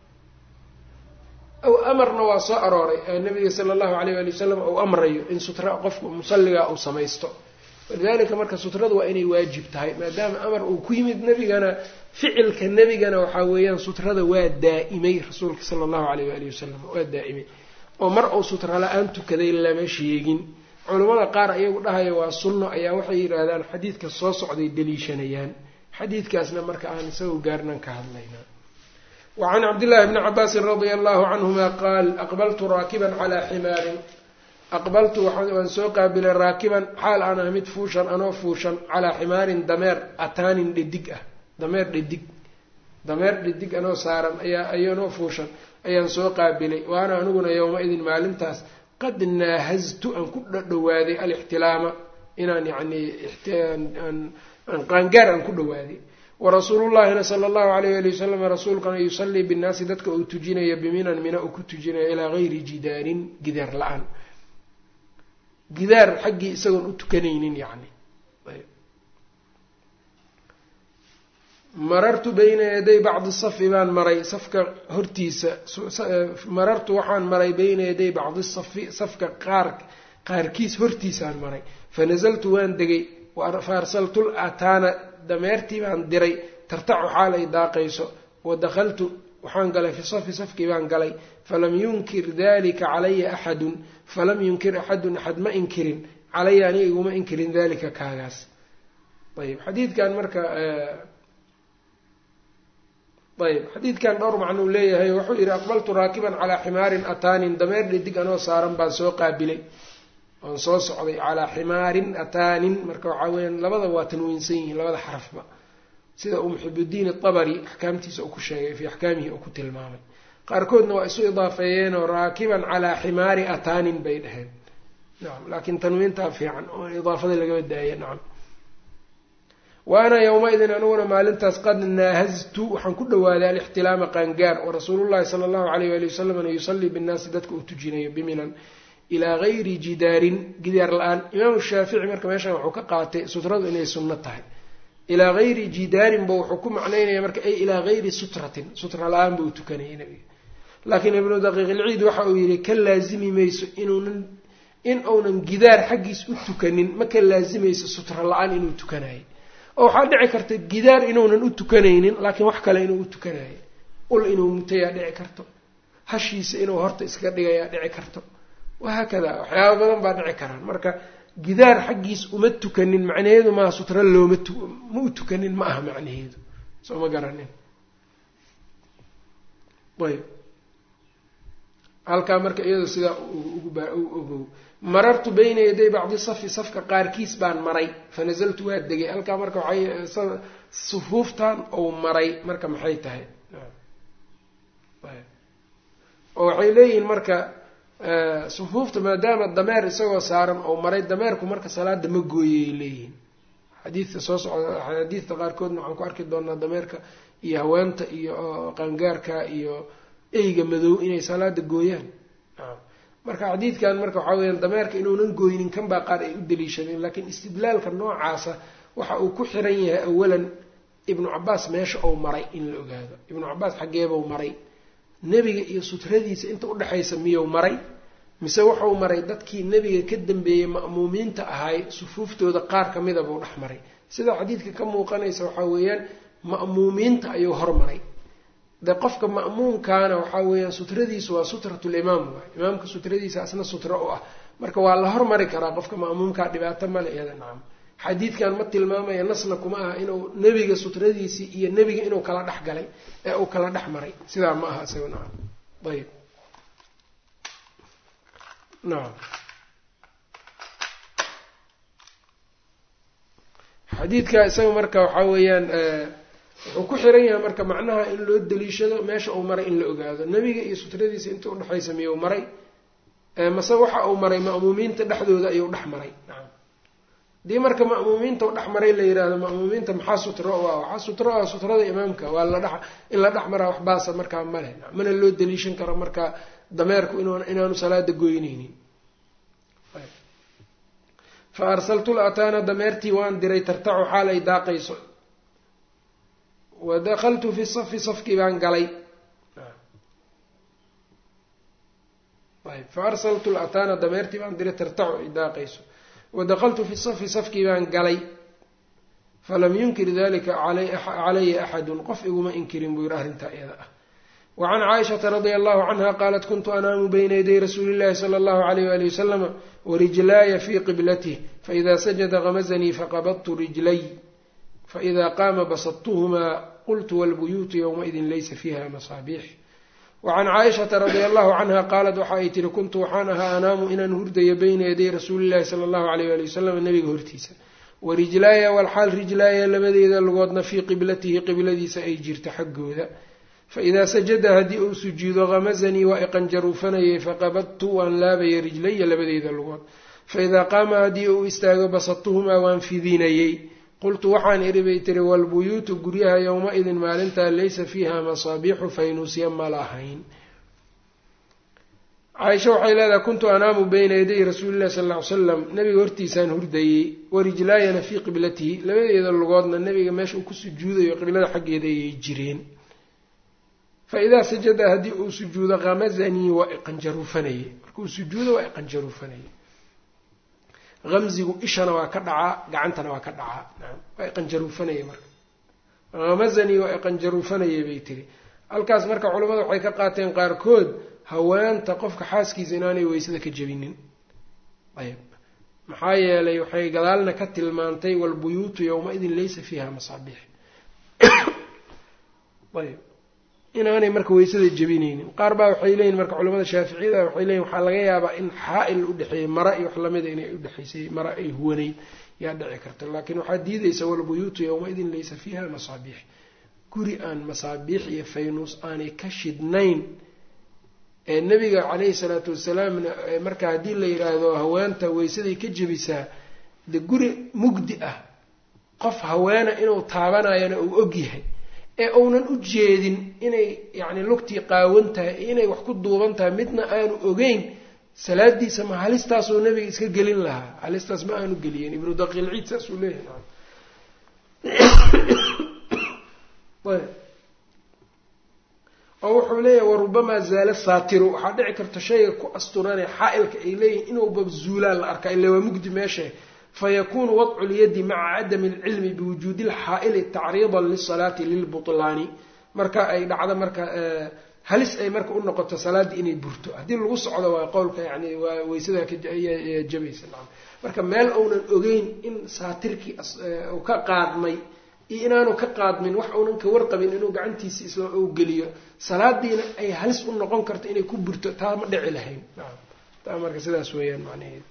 aw amarna waa soo arooray nabiga sala allahu alayh ali wasalam uu amrayo in sutra qofka musalligaa uu samaysto. walidalika marka sutradu waa inay waajib tahay maadaama amar uu ku yimid nebigana ficilka nebigana waxaa weeyaan sutrada waa daa'imay rasuulka sala allahu alayh waali wasalam waa daa'imay oo mar uu sutra la-aan tukaday lama sheegin. culamada qaar iyagu dhahaya waa sunno ayaa waxay yidhaahdaan xadiidka soo socday daliishanayaan. xadiidkaasna marka aan isagoo gaarnan ka hadlaynaa. wacan cabdillahi bni cabaasin radia allahu canhuma qaal aqbaltu raakiban calaa ximaarin aqbaltu waan soo qaabilay raakiban xaal aan ah mid fuushan anoo fuushan calaa ximaarin dameer ataanin dhedig ah dameer dhedig dameer dhedig anoo saaran ayaa ayanoo fuushan ayaan soo qaabilay waana aniguna yowma-idin maalintaas qad naahaztu aan ku dhadhawaaday alixtilaama inaan yacni aan qaangaar aan ku dhawaaday. warasuulullahina sala allahu alayh ali wasalam rasuulkana yusallii binnaasi dadka uu tujinayo biminan mina uu ku tujinayo ilaa gayri jidaarin gidaar la-aan gidaar xaggii isagoon u tukanaynin yani. marartu bayna yaday bacdi safi baan maray safka hortiisa marartu waxaan maray bayna yaday bacdi safi safka qaar qaarkiis hortiisaan maray fanazaltu waan degay fa arsaltu lataana dameertii baan diray tartacu xaal ay daaqayso wadakhaltu waxaan galay fi safi safkii baan galay falam yunkir dalika calaya axadun falam yunkir axadun axad ma inkirin calaya aniga iguma inkirin dalika kaagaas. ayb xadiidkan marka ayb xadiidkan dhowr macnuu leeyahay. wuxuu yidhi aqbaltu raakiban calaa ximaarin ataanin dameer dhedig anoo saaran baan soo qaabilay oon soo socday calaa ximaarin ataanin marka waxaa weyaan labada waa tanwiinsan yihiin labada xarafba sida uu muxibudiin atabari axkaamtiisa uu ku sheegay fii axkaamihi uu ku tilmaamay. qaarkoodna waa isu idaafeeyeenoo raakiban calaa ximaari ataanin bay dhaheen. nacam laakiin tanwiintaa fiican oo idaafada lagaba daaya. nacam wa ana yowma-idin aniguna maalintaas qad naahaztu waxaan ku dhawaaday alixtilaama qaangaar warasuulullahi sala allahu alayh ali wasalamna yusallii binnaasi dadka uu tujinayo biminan ilaa gayri jidaarin gidaar la-aan. imaamu shaafici marka meeshan wuxuu ka qaatay sutradu inay sunno tahay. ilaa gayri jidaarin ba wuxuu ku macnaynaya marka ay ilaa gayri sutratin sutra la-aan ba u tukanayay nabiga. laakiin ibnu daqiiq ilciid waxa uu yihi ka laazimi mayso inuunan in uunan gidaar xaggiis u tukanin ma ka laazimayso sutra la-aan inuu tukanayo. oo waxaa dhici karta gidaar inuunan u tukanaynin laakiin wax kale inuu u tukanayo. ul inuu mutayaa dhici karto hashiisa inuu horta iska dhigayaa dhici karto wahaakada waxyaaba badan baa dhici karaan. marka gidaar xaggiis uma tukanin macnaheedu maaha sutra looma ma u tukanin ma aha macnaheedu soo ma garanin. ayb halkaa marka iyadoo sidaa u ogow marartu bayna yaday bacdi safi safka qaarkiis baan maray fanazaltu waa degay halkaa marka waxay sufuuftan ou maray marka maxay tahay oo waxay leeyihiin marka sufuufta maadaama dameer isagoo saaran ou maray dameerku marka salaada ma gooyay leeyihiin xadiidka soo socda xadiidka qaarkoodna waxaan ku arki doonaa dameerka iyo haweenta iyo qaangaarka iyo eyga madow inay salaada gooyaan marka xadiidkan marka waxaa weyaan dameerka inuunan gooynin kan baa qaar ay u daliishadeen laakiin istidlaalka noocaasa waxa uu ku xiran yahay awalan ibnu cabaas meesha ou maray in la ogaado ibnu cabaas xaggeebau maray nebiga iyo sutradiisa inta udhexaysa miyuu maray mise wuxuu maray dadkii nebiga ka dambeeyey ma'muumiinta ahay sufuuftooda qaar kamida buu dhex maray sida xadiidka ka muuqanaysa waxaa weeyaan ma'muumiinta ayuu hormaray de qofka ma'muumkaana waxaa weeyaan sutradiisu waa sutratulimaam waay imaamka sutradiisa asna sutro u ah marka waa la hormari karaa qofka ma'muumkaa dhibaato male iyada nacam xadiidkan ma tilmaamaya nasna kuma aha inuu nebiga sutradiisii iyo nebiga inuu kala dhex galay ee uu kala dhex maray sidaa ma aha isaga nacam ayb nacam xadiidka isaga marka waxaa weeyaan wuxuu ku xiran yahay marka macnaha in loo daliishado meesha uu maray in la ogaado nebiga iyo sutradiisa inta udhexaysa miyuu maray mase waxa uu maray ma'muumiinta dhexdooda ayuu dhex maray nacam hadii marka ma'muumiinta u dhex maray la yidhaahdo ma'muumiinta maxaa sutro u ah waxaa sutro ah sutrada imaamka waa la dhex in la dhex maraa wax baasa markaa ma leh mana loo daliishan karo marka dameerku inu inaanu salaada goynaynin fa arsaltu lataana dameertii waan diray tartacu xaal ay daaqayso wadakaltu fi safi safkii baan galay ayb fa arsaltu lataana dameertii baan diray tartacu ay daaqayso wadakaltu fi safi safkii baan galay falam yunkir dalika calaya axadun qof iguma inkirin buu yihi arrintaa iyada ah wacan caaishata radia allahu canha qaalat kuntu anaamu bayna yaday rasuuli llahi sala allahu alayh wali wasalama warijlaaya fii qiblatih faida sajada gamazanii faqabadtu rijlay faida qaama basadtuhumaa qultu walbuyuutu yowmaidin laysa fiiha masaabiix wacan caaishata radia allahu canha qaalat waxa ay tihi kuntu waxaan ahaa anaamu inaan hurdayo bayna yaday rasuulillahi sala allahu alayh ali wasalam nabiga hortiisa warijlaaya walxaal rijlaaya labadeeda lugoodna fii qiblatihi qibladiisa ay jirta xaggooda faidaa sajada haddii uu sujuudo gamazanii waa iqanjaruufanayay faqabadtu waan laabayay rijlaya labadeeda lugood faidaa qaama haddii uu istaago basadtuhumaa waan fidinayey qultu waxaan idhi bay tiri walbuyuutu guryaha yowma-idin maalintaa laysa fiiha masaabiixu faynuusya ma lahayn caaisha waxay leedahay kuntu anaamu bayna yaday rasuulillahi sal ll ly slam nabiga hortiisaan hurdayey warijlaayana fii qiblatihi labadeeda lugoodna nabiga meesha uu ku sujuudayo qiblada xaggeeda ayay jireen faidaa sajada haddii uu sujuudo gamazanii waa iqanjaruufanayey markuu sujuudo waa iqanjaruufanayey gamzigu ishana waa ka dhacaa gacantana waa ka dhacaa naam waa iqanjaruufanayey marka gamazanii waa iqanjaruufanayey bay tiri halkaas marka culimmada waxay ka qaateen qaarkood haweenta qofka xaaskiisa inaanay weysada ka jebinin ayb maxaa yeelay waxay gadaalna ka tilmaantay walbuyuutu yowma-idin laysa fiiha masaabiix ayb inaanay marka weysada jebinaynin qaar baa waxay leeyihin marka culamada shaaficiyada waxay leeyihin waxaa laga yaabaa in xaa-il udhexeeyey mara iyo wax lamida inay udhexaysay mara ay huwanayd yaa dhici karta laakiin waxaa diidaysa walbuyuutu yowma-idin laysa fiiha masaabiix guri aan masaabiix iyo faynuus aanay ka shidnayn ee nabiga caleyhi salaatu wasalaamna marka haddii la yidhaahdo haweenta weysaday ka jebisaa de guri mugdi ah qof haweena inuu taabanayana uu ogyahay ee uunan u jeedin inay yacni lugtii qaawan tahay inay wax ku duuban tahay midna aanu ogeyn salaadiisa ma halistaasuu nabiga iska gelin lahaa halistaas ma aanu geliyen ibnu daqiilciid saasuu leeyahay oo wuxuu leeyahay warubamaa zaala saatiru waxaa dhici karta shayga ku asturane xaa-ilka ay leeyihin inuuba zuulaan la arkaa ila waa mugdi meesha fayakuunu wadcu lyadi maca cadami alcilmi biwujuudi lxaa-ili tacriidan lisalaati lilbutlaani marka ay dhacdo marka halis ay marka u noqoto salaaddii inay burto haddii lagu socdo waa qowlka yani waa weysada jabaysa marka meel uunan ogeyn in saatirkii uu ka qaadmay iyo inaanu ka qaadmin wax uunan ka warqabin inuu gacantiisa isla uu geliyo salaadiina ay halis u noqon karto inay ku burto taa ma dhici lahayn taa marka sidaas weeyaan macnaheedu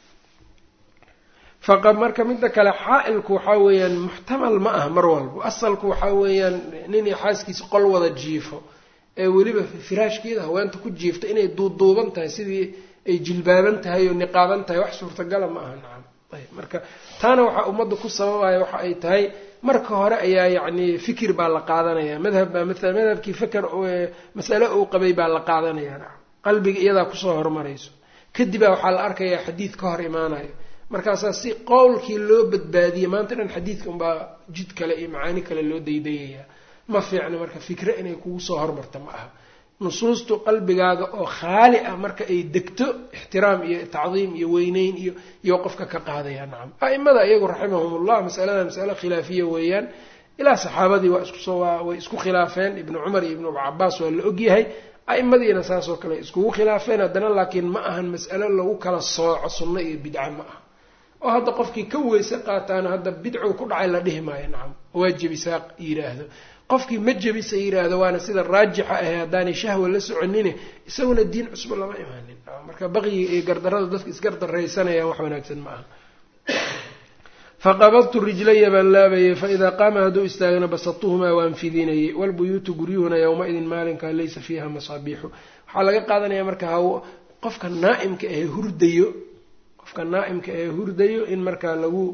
faqad marka midda kale xaa'ilku waxaa weeyaan muxtamal ma aha mar walba asalku waxaa weeyaan nin iyo xaaskiisa qol wada jiifo ee weliba firaashkeeda haweenta ku jiifta inay duuduuban tahay sidii ay jilbaaban tahay oo niqaaban tahay wax suurtagala ma aha nacam ayb marka taana waxaa ummadda ku sababaya waxa ay tahay marka hore ayaa yacni fikir baa la qaadanaya madhab baa maala madhabkii fikr masale uu qabay baa la qaadanaya nacam qalbiga iyadaa kusoo horumarayso kadibaa waxaa la arkayaa xadiid ka hor imaanayo markaasaa si qowlkii loo badbaadiyey maanta dhan xadiidka unbaa jid kale iyo macaani kale loo daydayayaa ma fiicna marka fikre inay kugu soo hormarta ma aha nusuustu qalbigaaga oo khaali ah marka ay degto ixtiraam iyo tacdiim iyo weyneyn iyo iyo qofka ka qaadaya nacam a'imada iyagu raximahumullah masalada masale khilaafiya weeyaan ilaa saxaabadii waa isku soo way isku khilaafeen ibnu cumar iyo ibnu cabaas waa la ogyahay a'imadiina saasoo kale iskugu khilaafeen haddana laakiin ma ahan mas'alo lagu kala sooco sunno iyo bidca ma aha oo hadda qofkii ka weyse qaataana hadda bidcu ku dhacay la dhihi maayo nacam waa jebisaa yidhaahdo qofkii ma jebisa yidhaahdo waana sida raajixa ahe haddaanay shahwa la soconine isaguna diin cusbo lama imaanin marka baqyiga iyo gardarada dadka isgardaraysanayaan wax wanaagsan ma aha faqabadtu rijlaya baan laabayay faidaa qaama hadduu istaagana basatuhumaa waan fidinayay walbuyuutu guryuhuna yowma-idin maalinkaa laysa fiiha masaabiixu waxaa laga qaadanaya marka ha qofka naa'imka ee hurdayo qofka naa'imka ee hurdayo in markaa lagu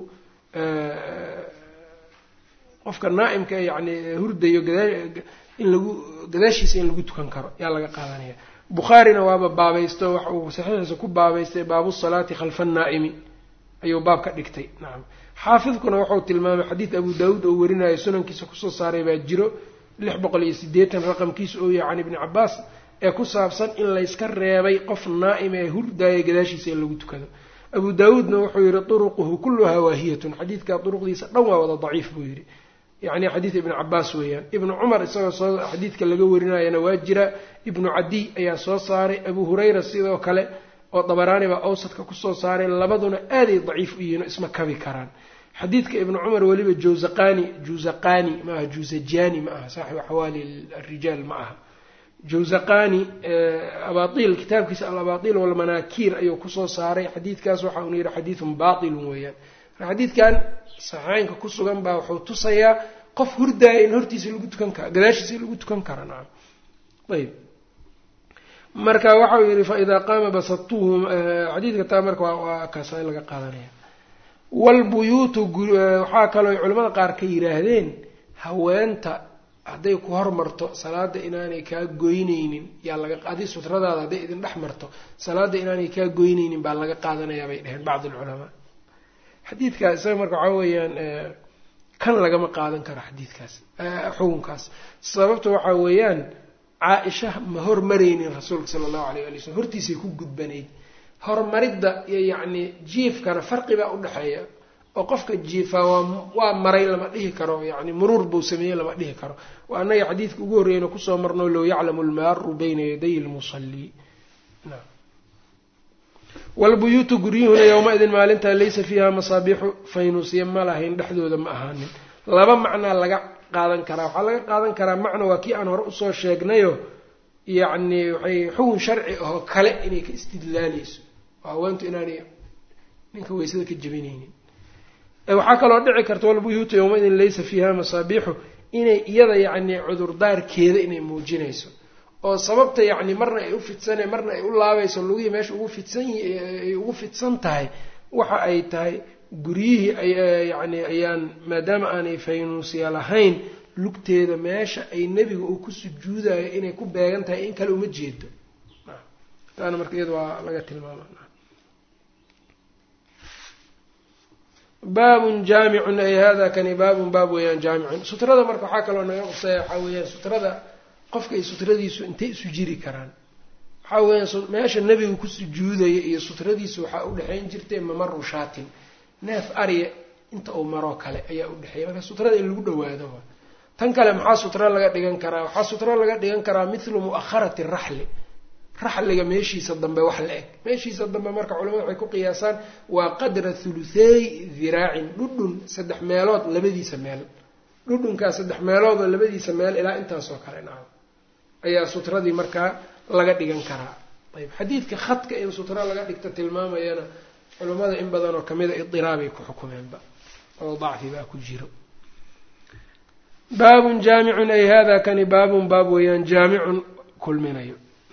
qofka naa'imka yani hurdayo in lagu gadaashiisa in lagu tukan karo yaa laga qaadanaya bukhaarina waaba baabaysto waxa uu saxiixiisa ku baabaystay baabu salaati khalfa annaa'imi ayuu baab ka dhigtay nacam xaafidkuna wuxuu tilmaamay xadiid abu daawuud oo warinayo sunankiisa kusoo saaray baa jiro lix boqol iyo siddeetan raqamkiisa oo yahay can ibni cabaas ee ku saabsan in layska reebay qof naa'im ee hurdaaya gadaashiisa in lagu tukado abu daawuudna wuxuu yihi turuquhu kulluhaa waahiyatun xadiidkaa duruqdiisa dhan waa wada daciif buu yidhi yacni xadiid ibnu cabaas weeyaan ibnu cumar isagoo soo xadiidka laga warinayana waa jira ibnu cadiy ayaa soo saaray abu hurayra sidoo kale oo dabaraani baa awsadka kusoo saaray labaduna aaday daciif u yihiin oo isma kabi karaan xadiidka ibnu cumar weliba jawzaqani juzaqani ma aha juzajani ma aha saaxibu xawaali arijaal ma aha jawzaqani abail kitaabkiisa alabail walmanaakiir ayuu kusoo saaray xadiidkaas waxa unu yidhi xadiidun baatilun weeyaan xadiidkan saxeynka ku sugan baa wuxuu tusayaa qof hurdaaya in hortiisa lagu tukan karo gadaashiisa lagu tukan karo nacam ayb marka waxau yihi faidaa qaama basatuhum xadiidka taa marka waa kaas in laga qaadanaya walbuyuutu waxaa kaloo culamada qaar ka yidhaahdeen haweenta hadday ku hormarto salaada inaanay kaa goyneynin yaa laga adi sutradaada hadday idin dhex marto salaada inaanay kaa goyneynin baa laga qaadanayaa bay dheheen bacd alculamaa xadiidkaas isaga marka waxaa weeyaan kan lagama qaadan karo xadiidkaas xukunkaas sababta waxaa weeyaan caa-isha ma hormareynin rasuulka sala allahu alayh ali waslm hortiisay ku gudbanayd horumaridda iyo yacni jiifkana farqi baa udhexeeya oo qofka jiifaa waa waa maray lama dhihi karo yacni muruur buu sameeyey lama dhihi karo waa annaga xadiidka ugu horreyna kusoo marno low yaclamu almaaru bayna yaday lmusalli naam walbuyuutu guryuhuna yowma-idin maalintaa laysa fiiha masaabiixu faynuusya ma lahayn dhexdooda ma ahaanin laba macnaa laga qaadan karaa waxaa laga qaadan karaa macno waa kii aan hore usoo sheegnayo yacni waxay xukun sharci ahoo kale inay ka istidlaaleyso oo haweentu inaanay ninka weysada ka jebinaynin waxaa kaloo dhici karta walbuyuutu yowma-idin laysa fiiha masaabiixu inay iyada yacni cudurdaarkeeda inay muujinayso oo sababta yacni marna ay u fidsane marna ay u laabayso lugihii meesha ugu fidsan ay ugu fidsan tahay waxa ay tahay guryihii ay yacni ayaan maadaama aanay faynuusya lahayn lugteeda meesha ay nebiga uu ku sujuudayo inay ku beegan tahay in kale uma jeedo taana marka iyada waa laga tilmaama baabun jaamicun ay hada kani baabun baab weeyaan jaamicun sutrada marka waxaa kaloo naga qusaya waxaa weeyaan sutrada qofka ay sutradiisu intay isu jiri karaan waxaa weeyaan meesha nebiga ku sujuudaya iyo sutradiisu waxaa u dhexayn jirtay mamaru shaatin neef arya inta uu maroo kale ayaa u dhexeeya marka sutrada in lagu dhawaado tan kale maxaa sutro laga dhigan karaa waxaa sutro laga dhigan karaa mithlu mu'akharati raxli raxliga meeshiisa dambe wax la eg meeshiisa dambe marka culamadu waxay ku qiyaasaan waa qadra thuluthey dhiraacin dhudhun saddex meelood labadiisa meel dhudhunkaa saddex meelood oo labadiisa meel ilaa intaasoo kale nacam ayaa sutradii markaa laga dhigan karaa. ayb xadiidka khadka in sutra laga dhigto tilmaamayana culummada in badan oo kamida idiraabay ku xukumeenba oo dacfi baa ku jiro. baabun jaamicun ay hada kani baabun baab weeyaan jaamicun kulminayo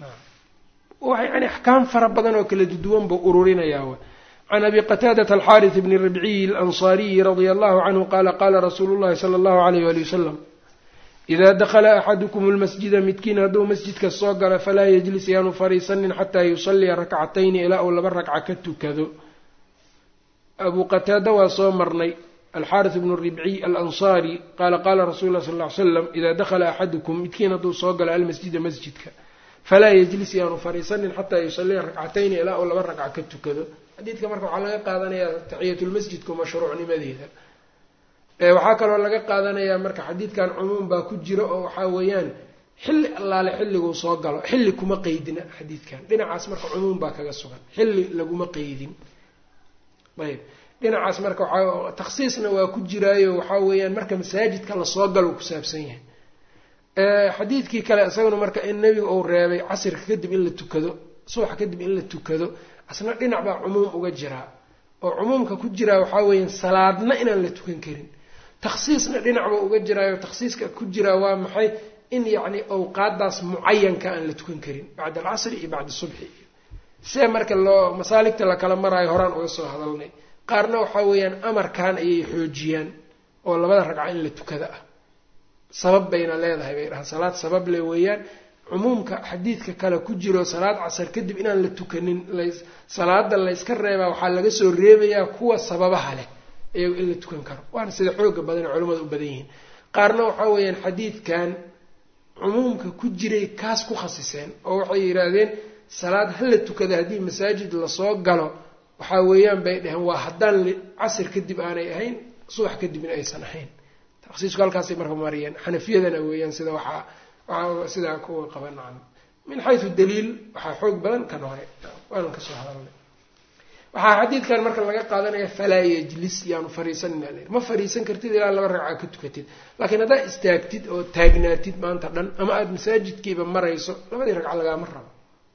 waxay yani axkaam fara badan oo kala duwan buu ururinayaa. can abi qataadata alxaarith bni ribciy alansaariyi radia allahu canhu qaala qaala rasuulu llahi sala allahu alayh wali wasalam idaa dakhala axadukum lmasjida midkiin hadduu masjidka soo galo falaa yajlis yaanu fariisanin xataa yusalliya rakcatayni ilaa uu laba ragca ka tukado. abu qataada waa soo marnay alxaarith bnu ribciy alansaari qaala qaala rasulu lah sal ly slam idaa dakhala axadukum midkiin hadduu soo galo almasjida masjidka falaa yajlis yaanu fariisanin xataa yusalliya rakcatayni ilaa uu laba ragca ka tukado. xadiidka marka waxaa laga qaadanayaa taxiyatulmasjidku mashruucnimadeeda. waxaa kaloo laga qaadanayaa marka xadiidkan cumuum baa ku jira oo waxaa weeyaan xilli allaale xilliguu soo galo xilli kuma qeydina xadiidkan dhinacaas marka cumuum baa kaga sugan xilli laguma qeydin. ayb dhinacaas marka waxaa takhsiisna waa ku jiraayo waxaa weeyaan marka masaajidka lasoo galo ku saabsan yahay. xadiidkii kale isaguna marka in nebiga uu reebay casirka kadib in la tukado subax kadib in la tukado asna dhinac baa cumuum uga jiraa oo cumuumka ku jiraa waxaa weeyaan salaadna inaan la tukan karin. takhsiisna dhinac baa uga jiraayo takhsiiska ku jiraa waa maxay in yacni awqaadaas mucayanka aan la tukan karin bacda alcasri iyo bacda subxi see marka loo masaaligta la kala maraayo horaan uga soo hadalnay. qaarna waxaa weeyaan amarkan ayay xoojiyaan oo labada ragca in la tukada ah sabab bayna leedahay bay dhahaan salaad sabab le weeyaan. cumuumka xadiidka kale ku jiro salaad casar kadib inaan la tukanin salaada layska reebaa waxaa laga soo reebayaa kuwa sababaha leh iyago in la tukan karo waana sida xooga badan ee culimmadu u badan yihiin. qaarna waxaa weeyaan xadiidkan cumuumka ku jiray kaas ku khasiseen oo waxay yidhaahdeen salaad ha la tukada haddii masaajid lasoo galo waxaa weeyaan bay dhaheen waa haddaan casir kadib aanay ahayn subax kadibna aysan ahayn. takhsiisku halkaasay marka mariyeen xanafiyadana weeyaan sida waxaa waxaa sidaa kuwa qaban can min xaysu daliil waxaa xoog badan kan hore waanan ka soo hadalnay. waxaa xadiidkan marka laga qaadanaya falaa yajlis yaanu fariisanina l ma fariisan kartid ilaa laba ragca ka tukatid laakiin haddaad istaagtid oo taagnaatid maanta dhan ama aada masaajidkiiba marayso labadii ragca lagaama rabo.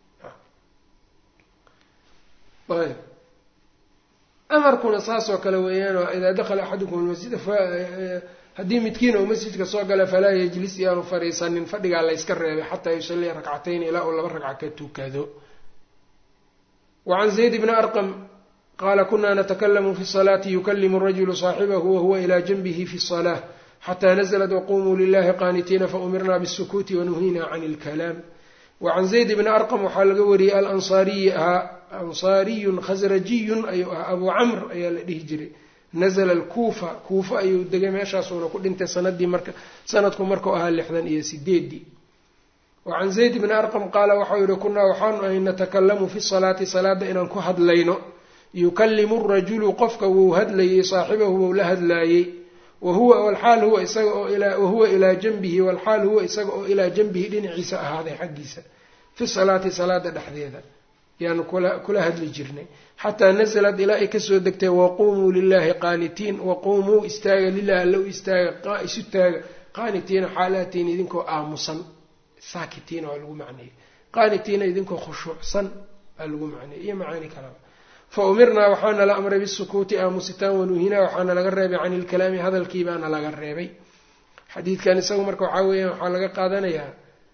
ayb amarkuna saasoo kale weeyaan oo idaa dakhala axadukum almasjida haddii midkiina uu masjidka soo gala falaa yajlis yaanu fariisanin fadhigaa layska reebay xataa yusalliya rakcatayn ilaa uu laba ragca ka tukado. wacan zayd bni arqam qaala kunaa natakalamu fi salaati yukalimu rajulu saaxibahu wahuwa ilaa janbihi fi salaah xataa naزlat waqumuu lilahi qaanitiina faumirna bالsukuuti wanuhina can اlkalaam. wacan zayd bni arqam waxaa laga wariyey alansaariyi ahaa ansaariyun khasrajiyun ayuu ahaa abu camr ayaa la dhihi jiray nazla alkuufa kuufa ayuu degay meeshaasuuna ku dhintay sanadii marka sanadku markuu ahaa lixdan iyo sideedii. wacan zayd bni arqam qaala waxau yihi kunaa waxaanu ahay natakalamu fi salaati salaada inaan ku hadlayno yukalimu rajulu qofka wuu hadlayey saaxibahu wou la hadlaayey wahuwa walxaal huwa isaga oo wahuwa ilaa janbihi walxaal huwa isaga oo ilaa janbihi dhinaciisa ahaaday xaggiisa fi salaati salaada dhexdeeda yaanu kula kula hadli jirnay xataa nasalad ilaa ay kasoo degtay waquumuu lilahi qaanitiin waquumuu istaaga lilahi alla u istaaga isu taaga qaanitiina xaalatiin idinkoo aamusan saakitiina waa lagu macneeyey qaanitiina idinkoo khushuucsan waa lagu macneeyey iyo macaani kalaba. fa umirnaa waxaana la amray bisukuuti aamusitaan wanuhinaa waxaana laga reebay can ilkalaami hadalkii baana laga reebay. xadiidkan isagu marka waxaa weeyaan waxaa laga qaadanayaa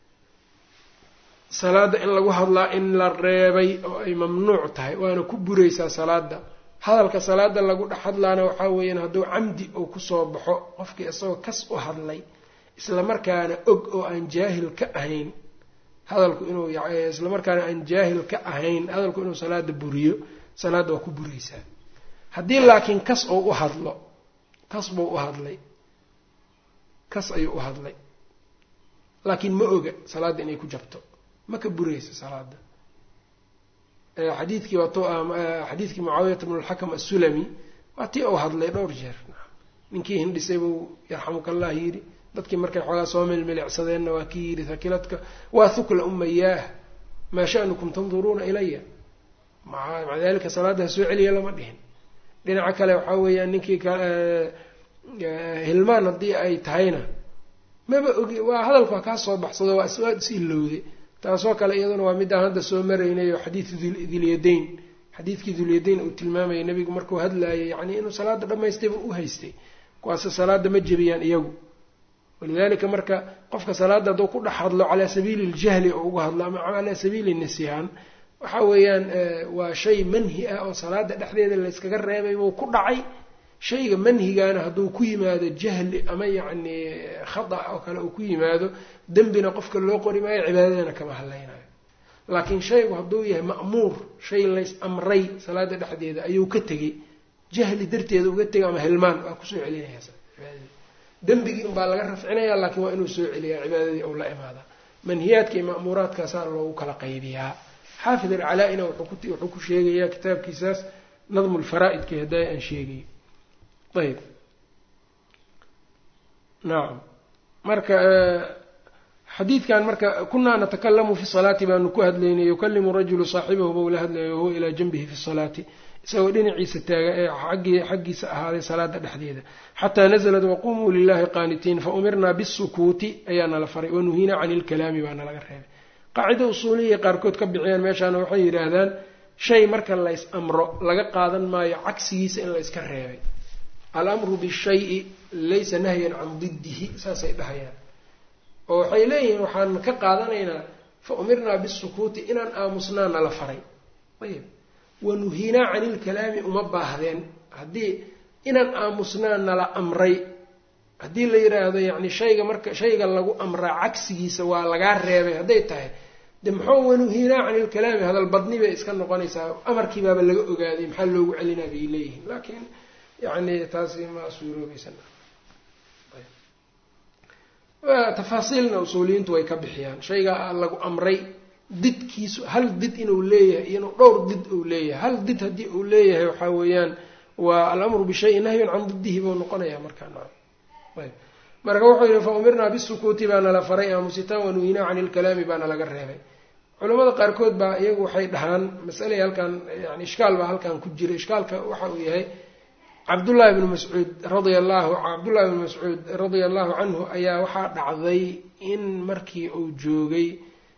salaada in lagu hadlaa in la reebay oo ay mamnuuc tahay waana ku buraysaa salaada. hadalka salaada lagu dhex hadlaana waxaa weeyaan hadduu camdi uu kusoo baxo qofkii isagoo kas u hadlay isla markaana og oo aan jaahil ka ahayn hadalku inuu isla markaana aan jaahil ka ahayn hadalku inuu salaada buriyo salaada waa ku buraysaa. haddii laakiin kas uu u hadlo kas buu u hadlay kas ayuu u hadlay laakiin ma oga salaada inay ku jabto ma ka buraysa salaada. xadiidkii waa to xadiidkii mucaawiyata bnu alxakam assulami waa tii uu hadlay dhowr jeer ninkii hindhisay buu yarxamukallah yidhi dadkii markay xoogaa soo melmelecsadeenna waa kii yidhi hakiladka waa hukla umayaah maa sha'nukum tanduruuna ilaya maca dalika salaadaha soo celiya lama dhihin. dhinaca kale waxaa weeyaan ninkii hilmaan haddii ay tahayna maba ogi waa hadalku ha kaa soo baxsado waa iswaad is ilowday taasoo kale iyaduna waa midaan hadda soo maraynayo xadiidu dulyadayn xadiidkii dulyadayn uu tilmaamayay nebigu markuu hadlaayay yacni inuu salaada dhammaystayba u haystay kuwaase salaada ma jebiyaan iyagu walidaalika marka qofka salaada hadduu ku dhex hadlo calaa sabiili ljahli oo uga hadlo ama calaa sabiili nisyaan waxa weeyaan waa shay manhi ah oo salaada dhexdeeda layskaga reebay buu ku dhacay shayga manhigaana hadduu ku yimaado jahli ama yacni khata oo kale uu ku yimaado dembina qofka loo qori maayo cibaadadana kama hadlaynayo laakiin shaygu hadduu yahay ma'muur shay lays amray salaada dhexdeeda ayuu ka tegey jahli darteeda uga tegay ama hilmaan waa kusoo celinaya cibaadadii dembigii unbaa laga rafcinaya laakiin waa inuu soo celiyaa cibaadadii ou la imaadaa manhiyaadka iyo ma'muuraadkaasaa loogu kala qaybiyaa xaafid alcalaa-ina wuxuu ku sheegayaa kitaabkiisaas nadmu lfaraa'idka haddaaya aan sheegay ayb nacam marka xadiidkan marka kunaa natakalamu fi salaati baanu ku hadlaynay yukalimu rajulu saaxibahu bau la hadlayo wahuwa ilaa janbihi fi salaati isagoo dhinaciisa taaga ee aggi xaggiisa ahaaday salaada dhexdeeda xataa naزlat waqumuu lilahi qaanitiin faumirnaa bisukuuti ayaa nala faray wanuhiina cani ilkalaami baa nalaga reebay qaacida usuuliya qaarkood ka bixiyaan meeshaana waxay yidhaahdaan shay marka lays amro laga qaadan maayo cagsigiisa in la yska reebay alamru bishayi laysa nahyan can diddihi saasay dhahayaan oo waxay leeyihiin waxaan ka qaadanaynaa fa umirnaa bisukuuti inaan aamusnaa nala faray ayb wanuhiinaa cani ilkalaami uma baahdeen haddii inaan aamusnaa nala amray haddii la yidhaahdo yacni shayga marka shayga lagu amraa cagsigiisa waa lagaa reebay hadday tahay de muxuu wanuhiinaa cani ilkalaami hadal badni bay iska noqonaysaa amarkii baaba laga ogaaday maxaa loogu celinaa bay leeyihiin laakiin yacni taasi ma suuroobaysan tafaasiilna usuuliyiintu way ka bixiyaan shaygaa lagu amray didkiisu hal did inuu leeyahay iyo inuu dhowr did uu leeyahay hal did haddii uu leeyahay waxaa weeyaan waa alamru bishayin nahyun can diddihi buu noqonayaa markaa naam ayb marka wuxuu yihi fa umirnaa bisukuuti baana la faray aamusitaan wanuhinaa cani ilkalaami baana laga reebay culamada qaarkood baa iyagu waxay dhahaan masalay halkan yani ishkaal baa halkan ku jira ishkaalka waxa uu yahay cabdullaahi bnu mascuud radia allahu cabdullahi bnu mascuud radia allahu canhu ayaa waxaa dhacday in markii uu joogay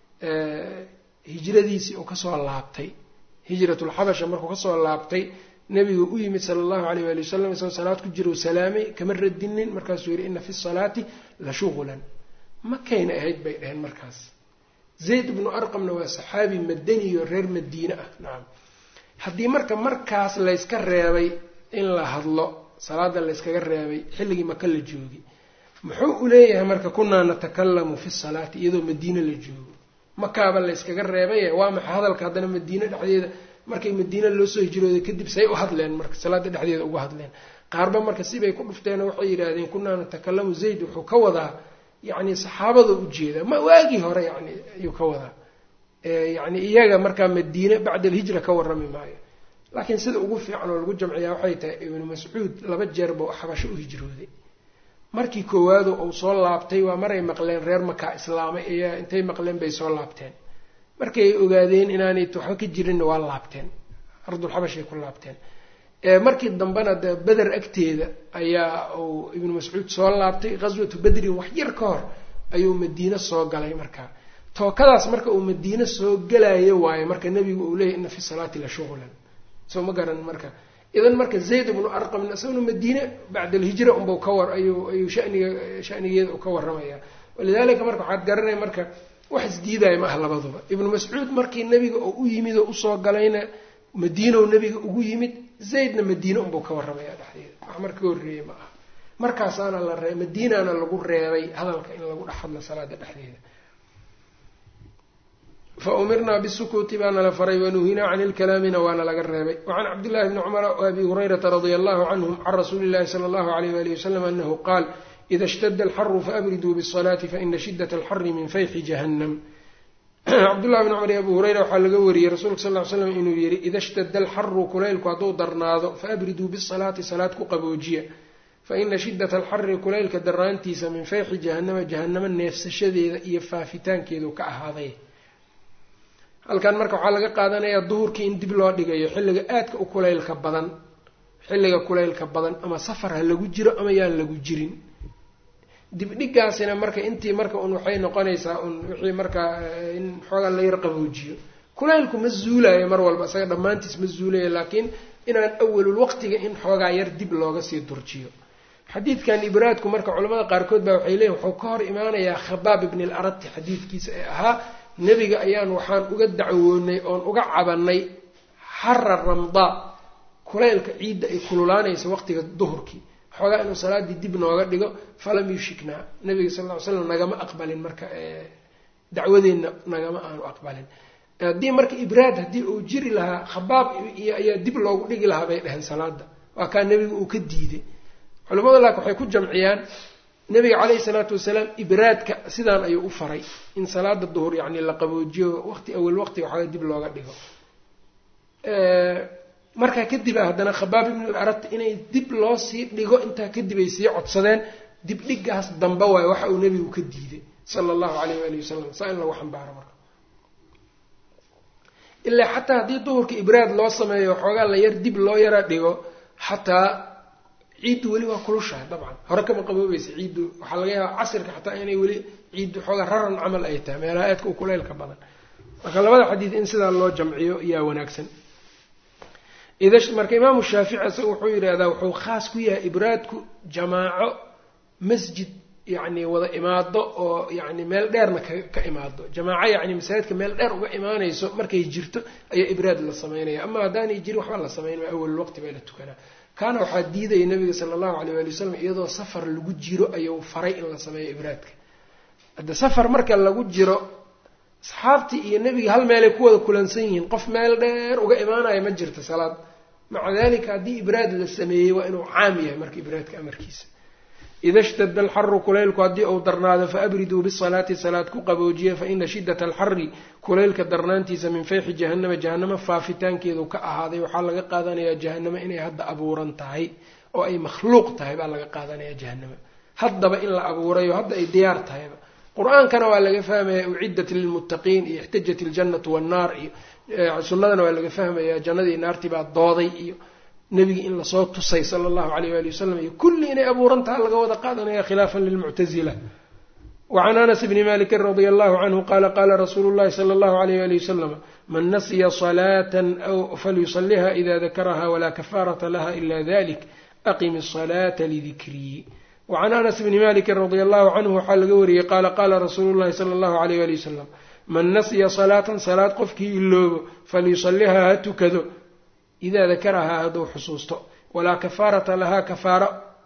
hijradiisii uu kasoo laabtay hijratulxabasha markuu kasoo laabtay nebigu u yimid sala allahu alayh waali wasalam isagoo salaad ku jira u salaamay kama radinin markaasuu yihi ina fi salaati la shugulan makayna ahayd bay dhaheen markaas zayd bnu arqamna waa saxaabi madaniyo reer madiine ah nacam haddii marka markaas layska reebay in la hadlo salaada layskaga reebay xilligii maka la joogi muxuu u leeyahay marka kunaa natakalamu fi salaati iyadoo madiine la joogo makaaba layskaga reebaye waa maxa hadalka haddana madiine dhexdeeda markay madiine loo soo hijrooday kadib say u hadleen marka salaada dhexdeeda uga hadleen qaarba marka sibay ku dhufteen waxay yidhaahdeen kunaa natakalamu zayd wuxuu ka wadaa yacni saxaabada ujeeda ma waagii hore yani ayuu ka wadaa yani iyaga markaa madiine bacda alhijra ka warrami maayo laakiin sida ugu fiican oo lagu jamciyaa waxay tahay ibnu mascuud laba jeer buu xabasho u hijrooday markii koowaadu uu soo laabtay waa maray maqleen reer makaa islaamay ayaa intay maqleen bay soo laabteen markay ogaadeen inaanay waxba ka jirinna waa laabteen ardulxabashay ku laabteen markii dambena de beder agteeda ayaa uu ibnu mascuud soo laabtay ghaswatu bedrin wax yar ka hor ayuu madiine soo galay markaa tookadaas marka uu madiine soo galayo waayo marka nebigu uu leeyahy ina fi salaati la shugulan soo ma garan marka idan marka zayd bnu arqamna isaguna madiine bacda alhijra unba ka war ayuu ayuu shaniga shanigeeda u ka warramaya walidaalika marka waxaad garanaya marka wax isdiidaya ma ah labaduba ibnu mascuud markii nebiga oo u yimid oo usoo galayna madiinow nebiga ugu yimid zaydna madiine unbuu ka warramaya dhexdeeda wax marka horreeyey ma aha markaasaana la ree madiinaana lagu reebay hadalka in lagu dhex hadlo salaada dhexdeeda faumirnaa bisukuuti baana la faray wanuhinaa cani ilkalaamina waana laga reebay wacan cabdillahi bni cumara waabi hurayrata radia allahu canhum can rasuuli illahi sala allahu alayh walihi wasalam anahu qaal ida ishtadda alxaru faabriduu bisalaati faina shidat alxari min fayxi jahannam cabdullahi bni cumar iyo abu hureyra waxaa laga wariyey rasuulka sal ly slam inuu yihi ida ishtadda alxaru kulaylku hadduu darnaado faabriduu bisalaati salaad ku qaboojiya faina shidat alxari kulaylka daraantiisa min fayxi jahannama jahanamo neefsashadeeda iyo faafitaankeedu ka ahaaday halkan marka waxaa laga qaadanayaa duhurkii in dib loo dhigayo xilliga aadka u kulaylka badan xilliga kulaylka badan ama safar ha lagu jiro ama yaan lagu jirin. dibdhigaasina marka intii marka un waxay noqonaysaa un wixii markaa in xoogaa la yar qaboojiyo. kulaylku ma zuulayo mar walba isaga dhammaantiis ma zuulayo, laakiin inaan awalul waqtiga in xoogaa yar dib looga sii durjiyo. xadiidkan ibraadku marka culamada qaarkood baa waxay leeyihin wuxuu ka hor imaanayaa Khabaab ibn al-Aratti xadiidkiisa ee ahaa nebiga ayaan waxaan uga dacwoonay oon uga cabanay xarra ramdaa kulaylka ciidda ay kululaanaysa waqtiga duhurkii xoogaa inuu salaadii dib nooga dhigo falam yushiknaa nabiga sal ll ly slam nagama aqbalin marka dacwadeenna nagama aanu aqbalin. haddii marka ibraad haddii uu jiri lahaa Khabaab iyo ayaa dib loogu dhigi lahaa bay dhaheen salaada, waa kaa nebiga uu ka diiday. culamada laakiin waxay ku jamciyaan nebiga calayhi salaatu wasalaam ibraadka sidaan ayuu u faray in salaada duhur yacni la qaboojiyo waqti awal waqti waxaa dib looga dhigo. markaa kadib ah haddana Khabaab ibn al-Aratti inay dib loo sii dhigo intaa kadib ay sii codsadeen dib dhigaas dambe waayo waxa uu nebigu ka diiday sala allahu calayhi waalihi wasalam. saa in lagu xambaaro marka ilaa xataa haddii duhurka ibraad loo sameeyo xoogaa la yar dib loo yara dhigo xataa ciiddu weli waa kulushahay dabcan hore kama qaboobaysa ciiddu waxaa laga yaabaa casirka xataa inay weli ciiddu xoogaa raran camal ay tahay meelaha aadka u kulaylka badan. marka labada xadiid in sidaa loo jamciyo yaa wanaagsan. marka imaamu shaafici isaga wuxuu yidhaahdaa wuxuu khaas ku yahay ibraadku jamaaco masjid yacni wada imaado oo yacni meel dheerna ka ka imaado jamaaco yacni masaajidka meel dheer uga imaanayso markay jirto ayaa ibraad la sameynaya. ama haddaanay jirin waxba la sameynaya awal waqti baa la tukanaa. kaana waxaa diidaya nabiga sala allahu alayh waali wasalam iyadoo safar lagu jiro ayuu faray in la sameeyo ibraadka. hadda safar marka lagu jiro asxaabtii iyo nebiga hal meelay ku wada kulansan yihiin, qof meel dheer uga imaanaya ma jirto salaad. maca dalika haddii ibraad la sameeyey waa inuu caam yahay marka ibraadka amarkiisa. ida shtadda alxaru kulaylku haddii uu darnaado faabriduu bisalaati salaad ku qaboojiya faina shiddata alxari kulaylka darnaantiisa min fayxi jahannama jahannama faafitaankeedu ka ahaaday. waxaa laga qaadanayaa jahannama inay hadda abuuran tahay oo ay makhluuq tahay baa laga qaadanaya jahannama haddaba in la abuurayo hadda ay diyaar tahayba. qur-aankana waa laga fahmaya uciddat lilmuttaqiin iyo ixtajat iljannatu wannaar iyo sunnadana waa laga fahmayaa jannadii naartii baa dooday iyo nebigi in lasoo tusay sala allahu alayh waali wasalam iyo kulli inay abuuran taha laga wada qaadanaya khilaafan lilmuctazila. wacan anas bni malikin radia allahu canhu qaala qaala rasuulu llahi sala allahu alayh waali wasalam man nasiya salaatan falyusaliha ida dakaraha walaa kafaarata laha ila dalik aqimi asalaata lidikrii. wacan anas bni malikin radia allahu canhu waxaa laga wariyey qaala qaala rasuulu llahi sala allahu alayh waali wasalam man nasiya salaatan salaad qofkii iloobo falyusalihaa ha tukado idaa dakarahaa hadduu xusuusto walaa kafaarata lahaa kafaara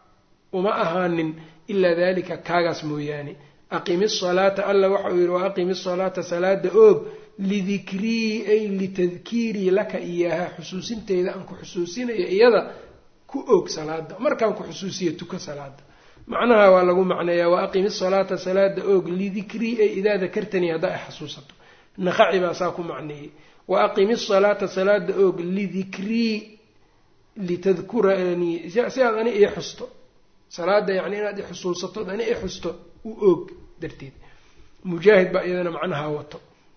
uma ahaanin ilaa dalika kaagaas mooyaane. aqimi asalaata alla waxa uu yidhi wa aqimi asalaata salaada oog lidikrii ay litadkiirii laka iyaaha xusuusinteyda aan ku xusuusinayo iyada ku oog salaada markaan ku xusuusiyo tuka salaada. macnaha waa lagu macneeyaa wa aqimi asalaata salaada oog lidikrii ay idaa dakartanii haddaa ay xasuusato. naqaci baa saa ku macneeyey wa aqimi asalaata salaada oog lidikrii litadkuranii si aad ani ii xusto salaada yacni inaad i xusuusato ani i xusto u oog darteed. mujaahid baa iyadana macnaha wato.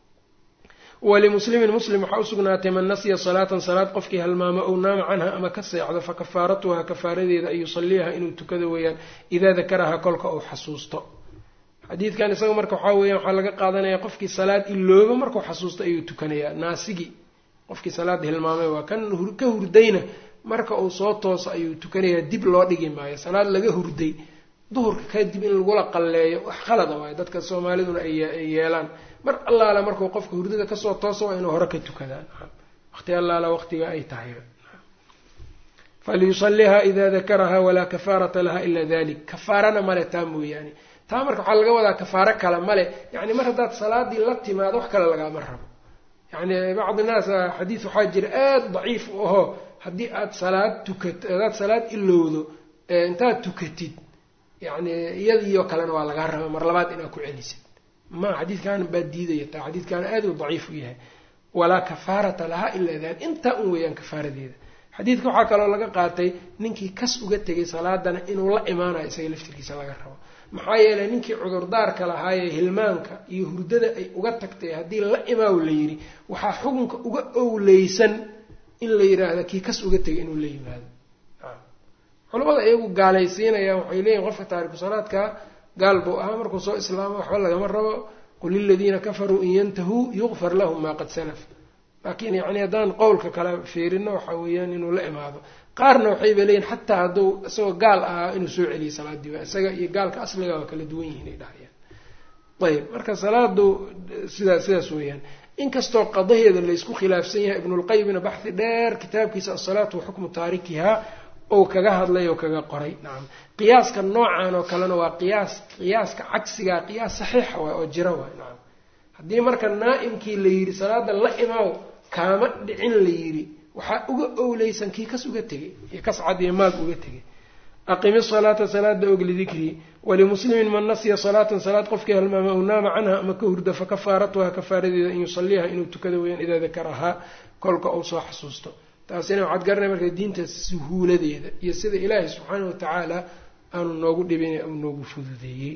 walimuslimin muslim waxaa usugnaatay man nasiya salaatan salaad qofkii halmaamo ow naama canha ama ka seexdo fakafaaratuhaa kafaaradeeda an yusaliyaha inuu tukado weeyaan idaa dakaraha kolka uu xasuusto. xadiidkan isaga marka waxaa weeyaan waxaa laga qaadanaya qofkii salaad ilooba markuu xasuusto ayuu tukanayaa. naasigii qofkii salaad hilmaamay waa kan ka hurdayna marka uu soo tooso ayuu tukanayaa, dib loo dhigi maayo. salaad laga hurday duhurka kadib in lagula qalleeyo wax khalada waayo dadka soomaaliduna ay yeelaan. mar allaala markuu qofka hurdada kasoo tooso waa inuu hore ka tukadaan waqti allaala waqtiga ay tahay. falyusalihaa idaa dakaraha walaa kafaarata laha ila dalik. kafaarana male taa mooyaane. taa marka waxaa laga wadaa kafaaro kale male yani mar haddaad salaadii la timaado wax kale lagaama rabo. yani bacdi naas xadiis waxaa jira aada daciif u ahoo haddii aad salaad tukat haddaad salaad ilowdo intaad tukatid yani iyadiyo kalena waa lagaa raba mar labaad inaad ku celisid. ma xadiidkan baa diidaya taa xadiidkan aada u daciif u yahay. walaa kafaarata lahaa ilaa dalik intaa un weeyaan kafaaradeeda. xadiidka waxaa kaloo laga qaatay ninkii kas uga tegay salaadana inuu la imaanayo isaga laftirkiisa laga rabo. maxaa yeelay ninkii cudurdaarka lahaayee hilmaanka iyo hurdada ay uga tagtay haddii la imaaw la yidhi waxaa xukunka uga owleysan in la yidhaahda kii kas uga tegay inuu la yimaado. culamada iyagu gaalaysiinayaan waxay leeyihin qofka taariku salaadka gaal buu ahaa markuu soo islaamo waxba lagama rabo qul liladiina kafaruu in yantahuu yuqfar lahum maa qad salaf laakiin yacni haddaan qowlka kale fiirino waxa weeyaan inuu la imaado qaarna waxayba leeyihin xataa hadduu isagoo gaal ahaa inuu soo celiyo salaadii waa isaga iyo gaalka asliga waa kala duwan yihiin ay dhahayaan ayb marka salaadu sidaa sidaas weeyaan inkastoo qadaheeda laysku khilaafsan yahay ibnulqayimna baxhi dheer kitaabkiisa asalaatu wa xukmu taarikihaa ou kaga hadlay oo kaga qoray nacam qiyaaska noocan oo kalena waa qiyaas qiyaaska cagsigaa qiyaas saxiixa waay oo jira waay nacam haddii marka naa'imkii la yidhi salaada la imaaw kaama dhicin la yidhi waxaa uga owleysan kii kas uga tegay iyo kas cad iyo maag uga tegay aqimi salaata salaada og lidikrii walimuslimin man nasiya salaatan salaad qofkii halmaama aw naama canha ama ka hurda fakafaaratuha kafaaradeeda in yusaliiha inuu tukado weyaan idaa dakarahaa kolka uu soo xasuusto taasina waxaad garanay marka diinta suhuuladeeda iyo sida ilaahay subxaanahu watacaala aanu noogu dhibin u noogu fududeeyey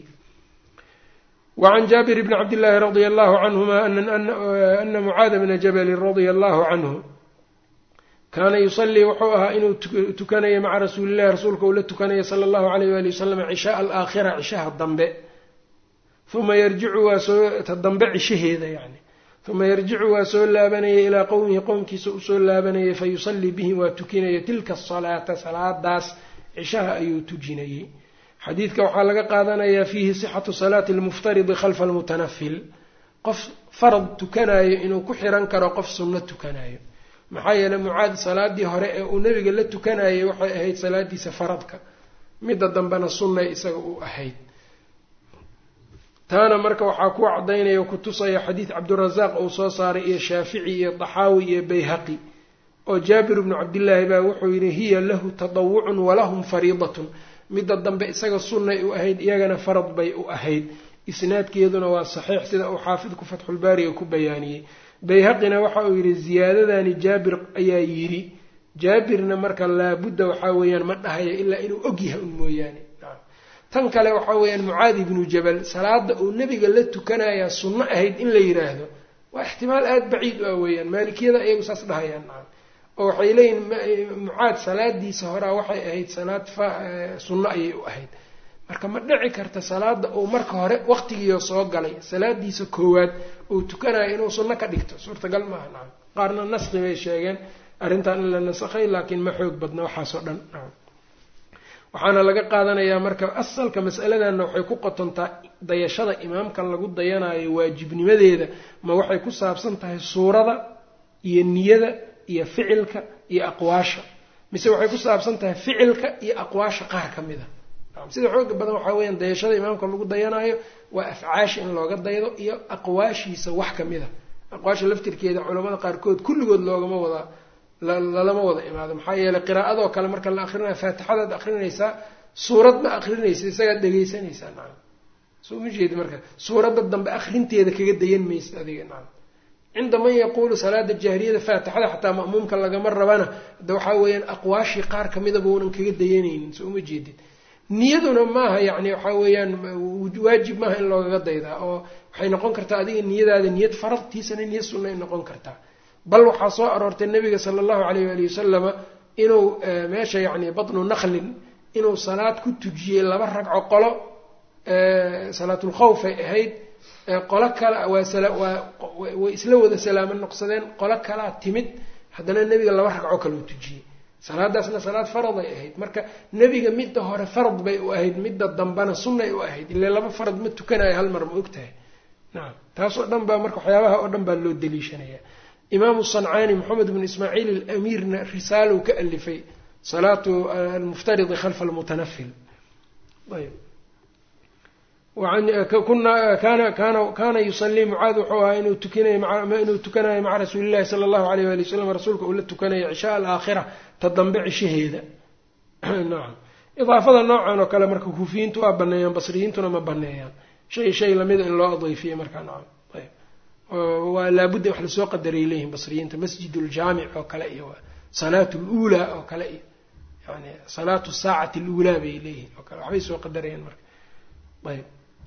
wacan jaabir bni cabdillaahi radia allahu canhuma ana mucaada bna jabalin radia allahu canhu kaana yusalii wuxuu ahaa inuu tukanaya maca rasuulillahi rasuulka uu la tukanaya sala allahu alayh waali wasalam cishaaa alaakhira cishaha dambe uma yarjicu waa soo ta dambe cishaheeda yani uma yarjicu waa soo laabanayay ilaa qowmihi qowmkiisa usoo laabanayay fayusallii bihim waa tukinaya tilka asalaata salaadaas cishaha ayuu tujinayey xadiidka waxaa laga qaadanayaa fiihi sixatu salaati almuftaridi khalfa almutanafil qof farad tukanayo inuu ku xiran karo qof sunno tukanayo maxaa yeeley mucaad salaadii hore ee uu nebiga la tukanayay waxay ahayd salaadiisa faradka midda dambena sunnay isaga u ahayd taana marka waxaa ku cadaynaya ku tusaya xadiid cabdirasaaq uu soo saaray iyo shaafici iyo daxaawi iyo bayhaqi oo jaabir bnu cabdillaahi baa wuxuu yidhi hiya lahu tadawucun walahum fariidatun midda dambe isaga sunnay u ahayd iyagana farad bay u ahayd isnaadkeeduna waa saxiix sida uu xaafidku fatxulbaariga ku bayaaniyey bayhaqina waxa uu yidhi ziyaadadani jaabir ayaa yidhi jaabirna marka laabudda waxaa weeyaan ma dhahaya ilaa inuu ogyahay un mooyaane tan kale waxaa weeyaan mucaadi ibnu jabal salaada uu nebiga la tukanayaa sunno ahayd in la yidhaahdo waa ixtimaal aada baciid u ah weeyaan maalikiyada iyagu saas dhahayaan nacam oo waxay leeyihin mucaad salaadiisa horaa waxay ahayd salaad sunno ayay u ahayd marka ma dhici karta salaada uu marka hore waqtigiio soo galay salaadiisa koowaad uu tukanayo inuu sunno ka dhigto suurtagal maaha nacam qaarna naski bay sheegeen arrintan in la nasakhay laakiin ma xoog badna waxaasoo dhan nacam waxaana laga qaadanayaa marka asalka mas'aladanna waxay ku qotontaa dayashada imaamka lagu dayanayo waajibnimadeeda ma waxay ku saabsan tahay suurada iyo niyada iyo ficilka iyo aqwaasha mise waxay ku saabsan tahay ficilka iyo aqwaasha qaar ka mid a sida xooga badan waxaa weyaan dayashada imaamka lagu dayanayo waa afcaasha in looga daydo iyo aqwaashiisa wax ka mid a aqwaasha laftirkeeda culamada qaarkood kulligood loogama wada lalama wada imaado maxaa yeeley qiraa'adoo kale marka la akrinayo faatixadaad akrinaysaa suurad ma akrinaysa isagaad dhegaysanaysaa nacam soo ma jeedi marka suuradda dambe akrinteeda kaga dayan maysid adiga nacam cinda man yaquulu salaada jahriyada faatixada xataa ma'muumka lagama rabana hadda waxaa weeyaan aqwaashii qaar kamidaba uunan kaga dayanaynin soo ma jeedid niyaduna maaha yacni waxaa weeyaan waajib maaha in loogaga daydaa oo waxay noqon kartaa adiga niyadaada niyad faradtiisana niyad sunnay noqon kartaa bal waxaa soo aroortay nabiga sala allahu calayh waali wasalama inuu meesha yacni batnu naqlin inuu salaad ku tujiyey laba ragco qolo salaatulkhawf ay ahayd qolo kale waa way isla wada salaamo noqsadeen qolo kalaa timid haddana nebiga laba ragco kale u tujiyey salaadaasna salaad farad ay ahayd marka nebiga midda hore farad bay u ahayd midda dambena sunnay u ahayd ile laba farad ma tukanayo hal mar ma og tahay nacam taas oo dhan baa marka waxyaabaha oo dhan baa loo daliishanaya imaamu sancaani moxamed bnu ismaaciil alamiirna risaalow ka alifay salaatu almuftaridi khalfa almutanafil ayb kaana yusalii mucaad wuxuu ahaa inuu tukanay inuu tukanayo maca rasuulillahi sala allahu alayh wali wasalam rasuulka uu la tukanayo cishaa alaakhira ta dambe cishaheeda nacam idaafada noocan oo kale marka kuufiyiintu waa baneeyaan basriyiintuna ma baneeyaan shay shay lamida in loo adeyfiye markaa nacam ayb waa laabudda wax lasoo qadaray leeyihin basriyiinta masjid uljaamic oo kale iyo salaat luulaa oo kale iyo yani salaatu saacati luulaa bay leeyihin oo kale waxbay soo qadarayaan marka ayb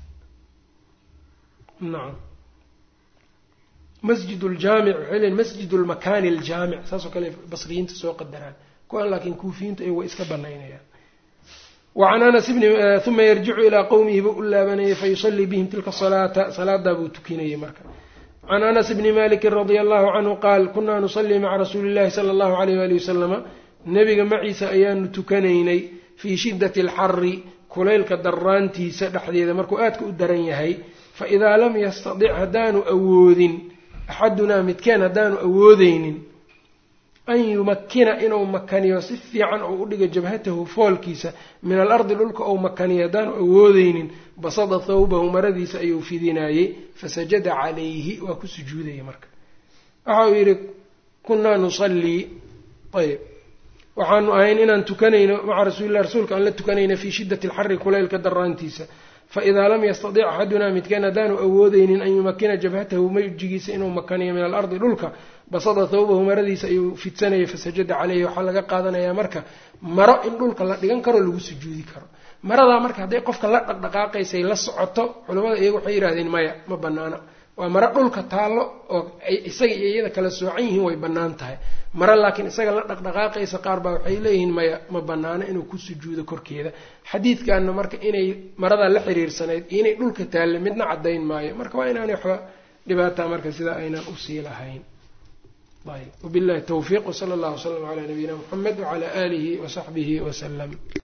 nacam masjid uljaamic waxay leeyihin masjid lmakaani aljaamic saasoo kale basriyiinta soo qadaraan kuwaan laakiin kuufiyiinta iy way iska banaynayaan وعن أنس بن ثم يرجع إلى قومه بأولابني فيصلي بهم تلك الصلاة صلاة دابو تكيني مركا. عن أنس بن مالك رضي الله عنه قال كنا نصلي مع رسول الله صلى الله عليه وآله وسلم نبي معيسى أيان تكنيني في شدة الحر كليلك درانتي سدح ذي مركو آتك الدرنيهي فإذا لم يستطع هدان أوذ أحدنا متكان هدان أوذين أن يمكن إنه مكان يصف عن أودق جبهته فولكيسة من الأرض للك أو مكان يدان أوذين بصد ثوبه مرديس أيو في ذناي فسجد عليه وكسجوده يمرك أحاول كنا نصلي طيب وحان أهين إن تكنين مع رسول الله رسولك أن لا تكنين في شدة الحر كليلك درانتيسة فإذا لم يستطيع أحدنا متكان دان أوذين أن يمكن جبهته مجيس إنه مكان من الأرض للك بصد ثوبه مرديس أيو في السنة فسجد عليه وحلق قادنا يا مركا مرأ إن للك لا دقان كرو لغو سجودي كرو مرأ مركا هدي قفك لا دقاقي سي لسعطو علماء إيقو حير هذين مايا ما بنانا ومرأ للك تالو إساقي إيدا كلا سوعيه ويبنان تاي مرأ لكن إساقي لا دقاقي سقاربا وحيليهن مايا ما بنانا إنو كو سجود كوركيدا حديث كأنه مركا إني مرأة لحرير سنة إني للك تالي مدنا عدين مايا مركا وإنا نحوى لباتا مركا سيدا أين أسيلهين طيب وبالله التوفيق وصلى الله وسلم على نبينا محمد وعلى آله وصحبه وسلم.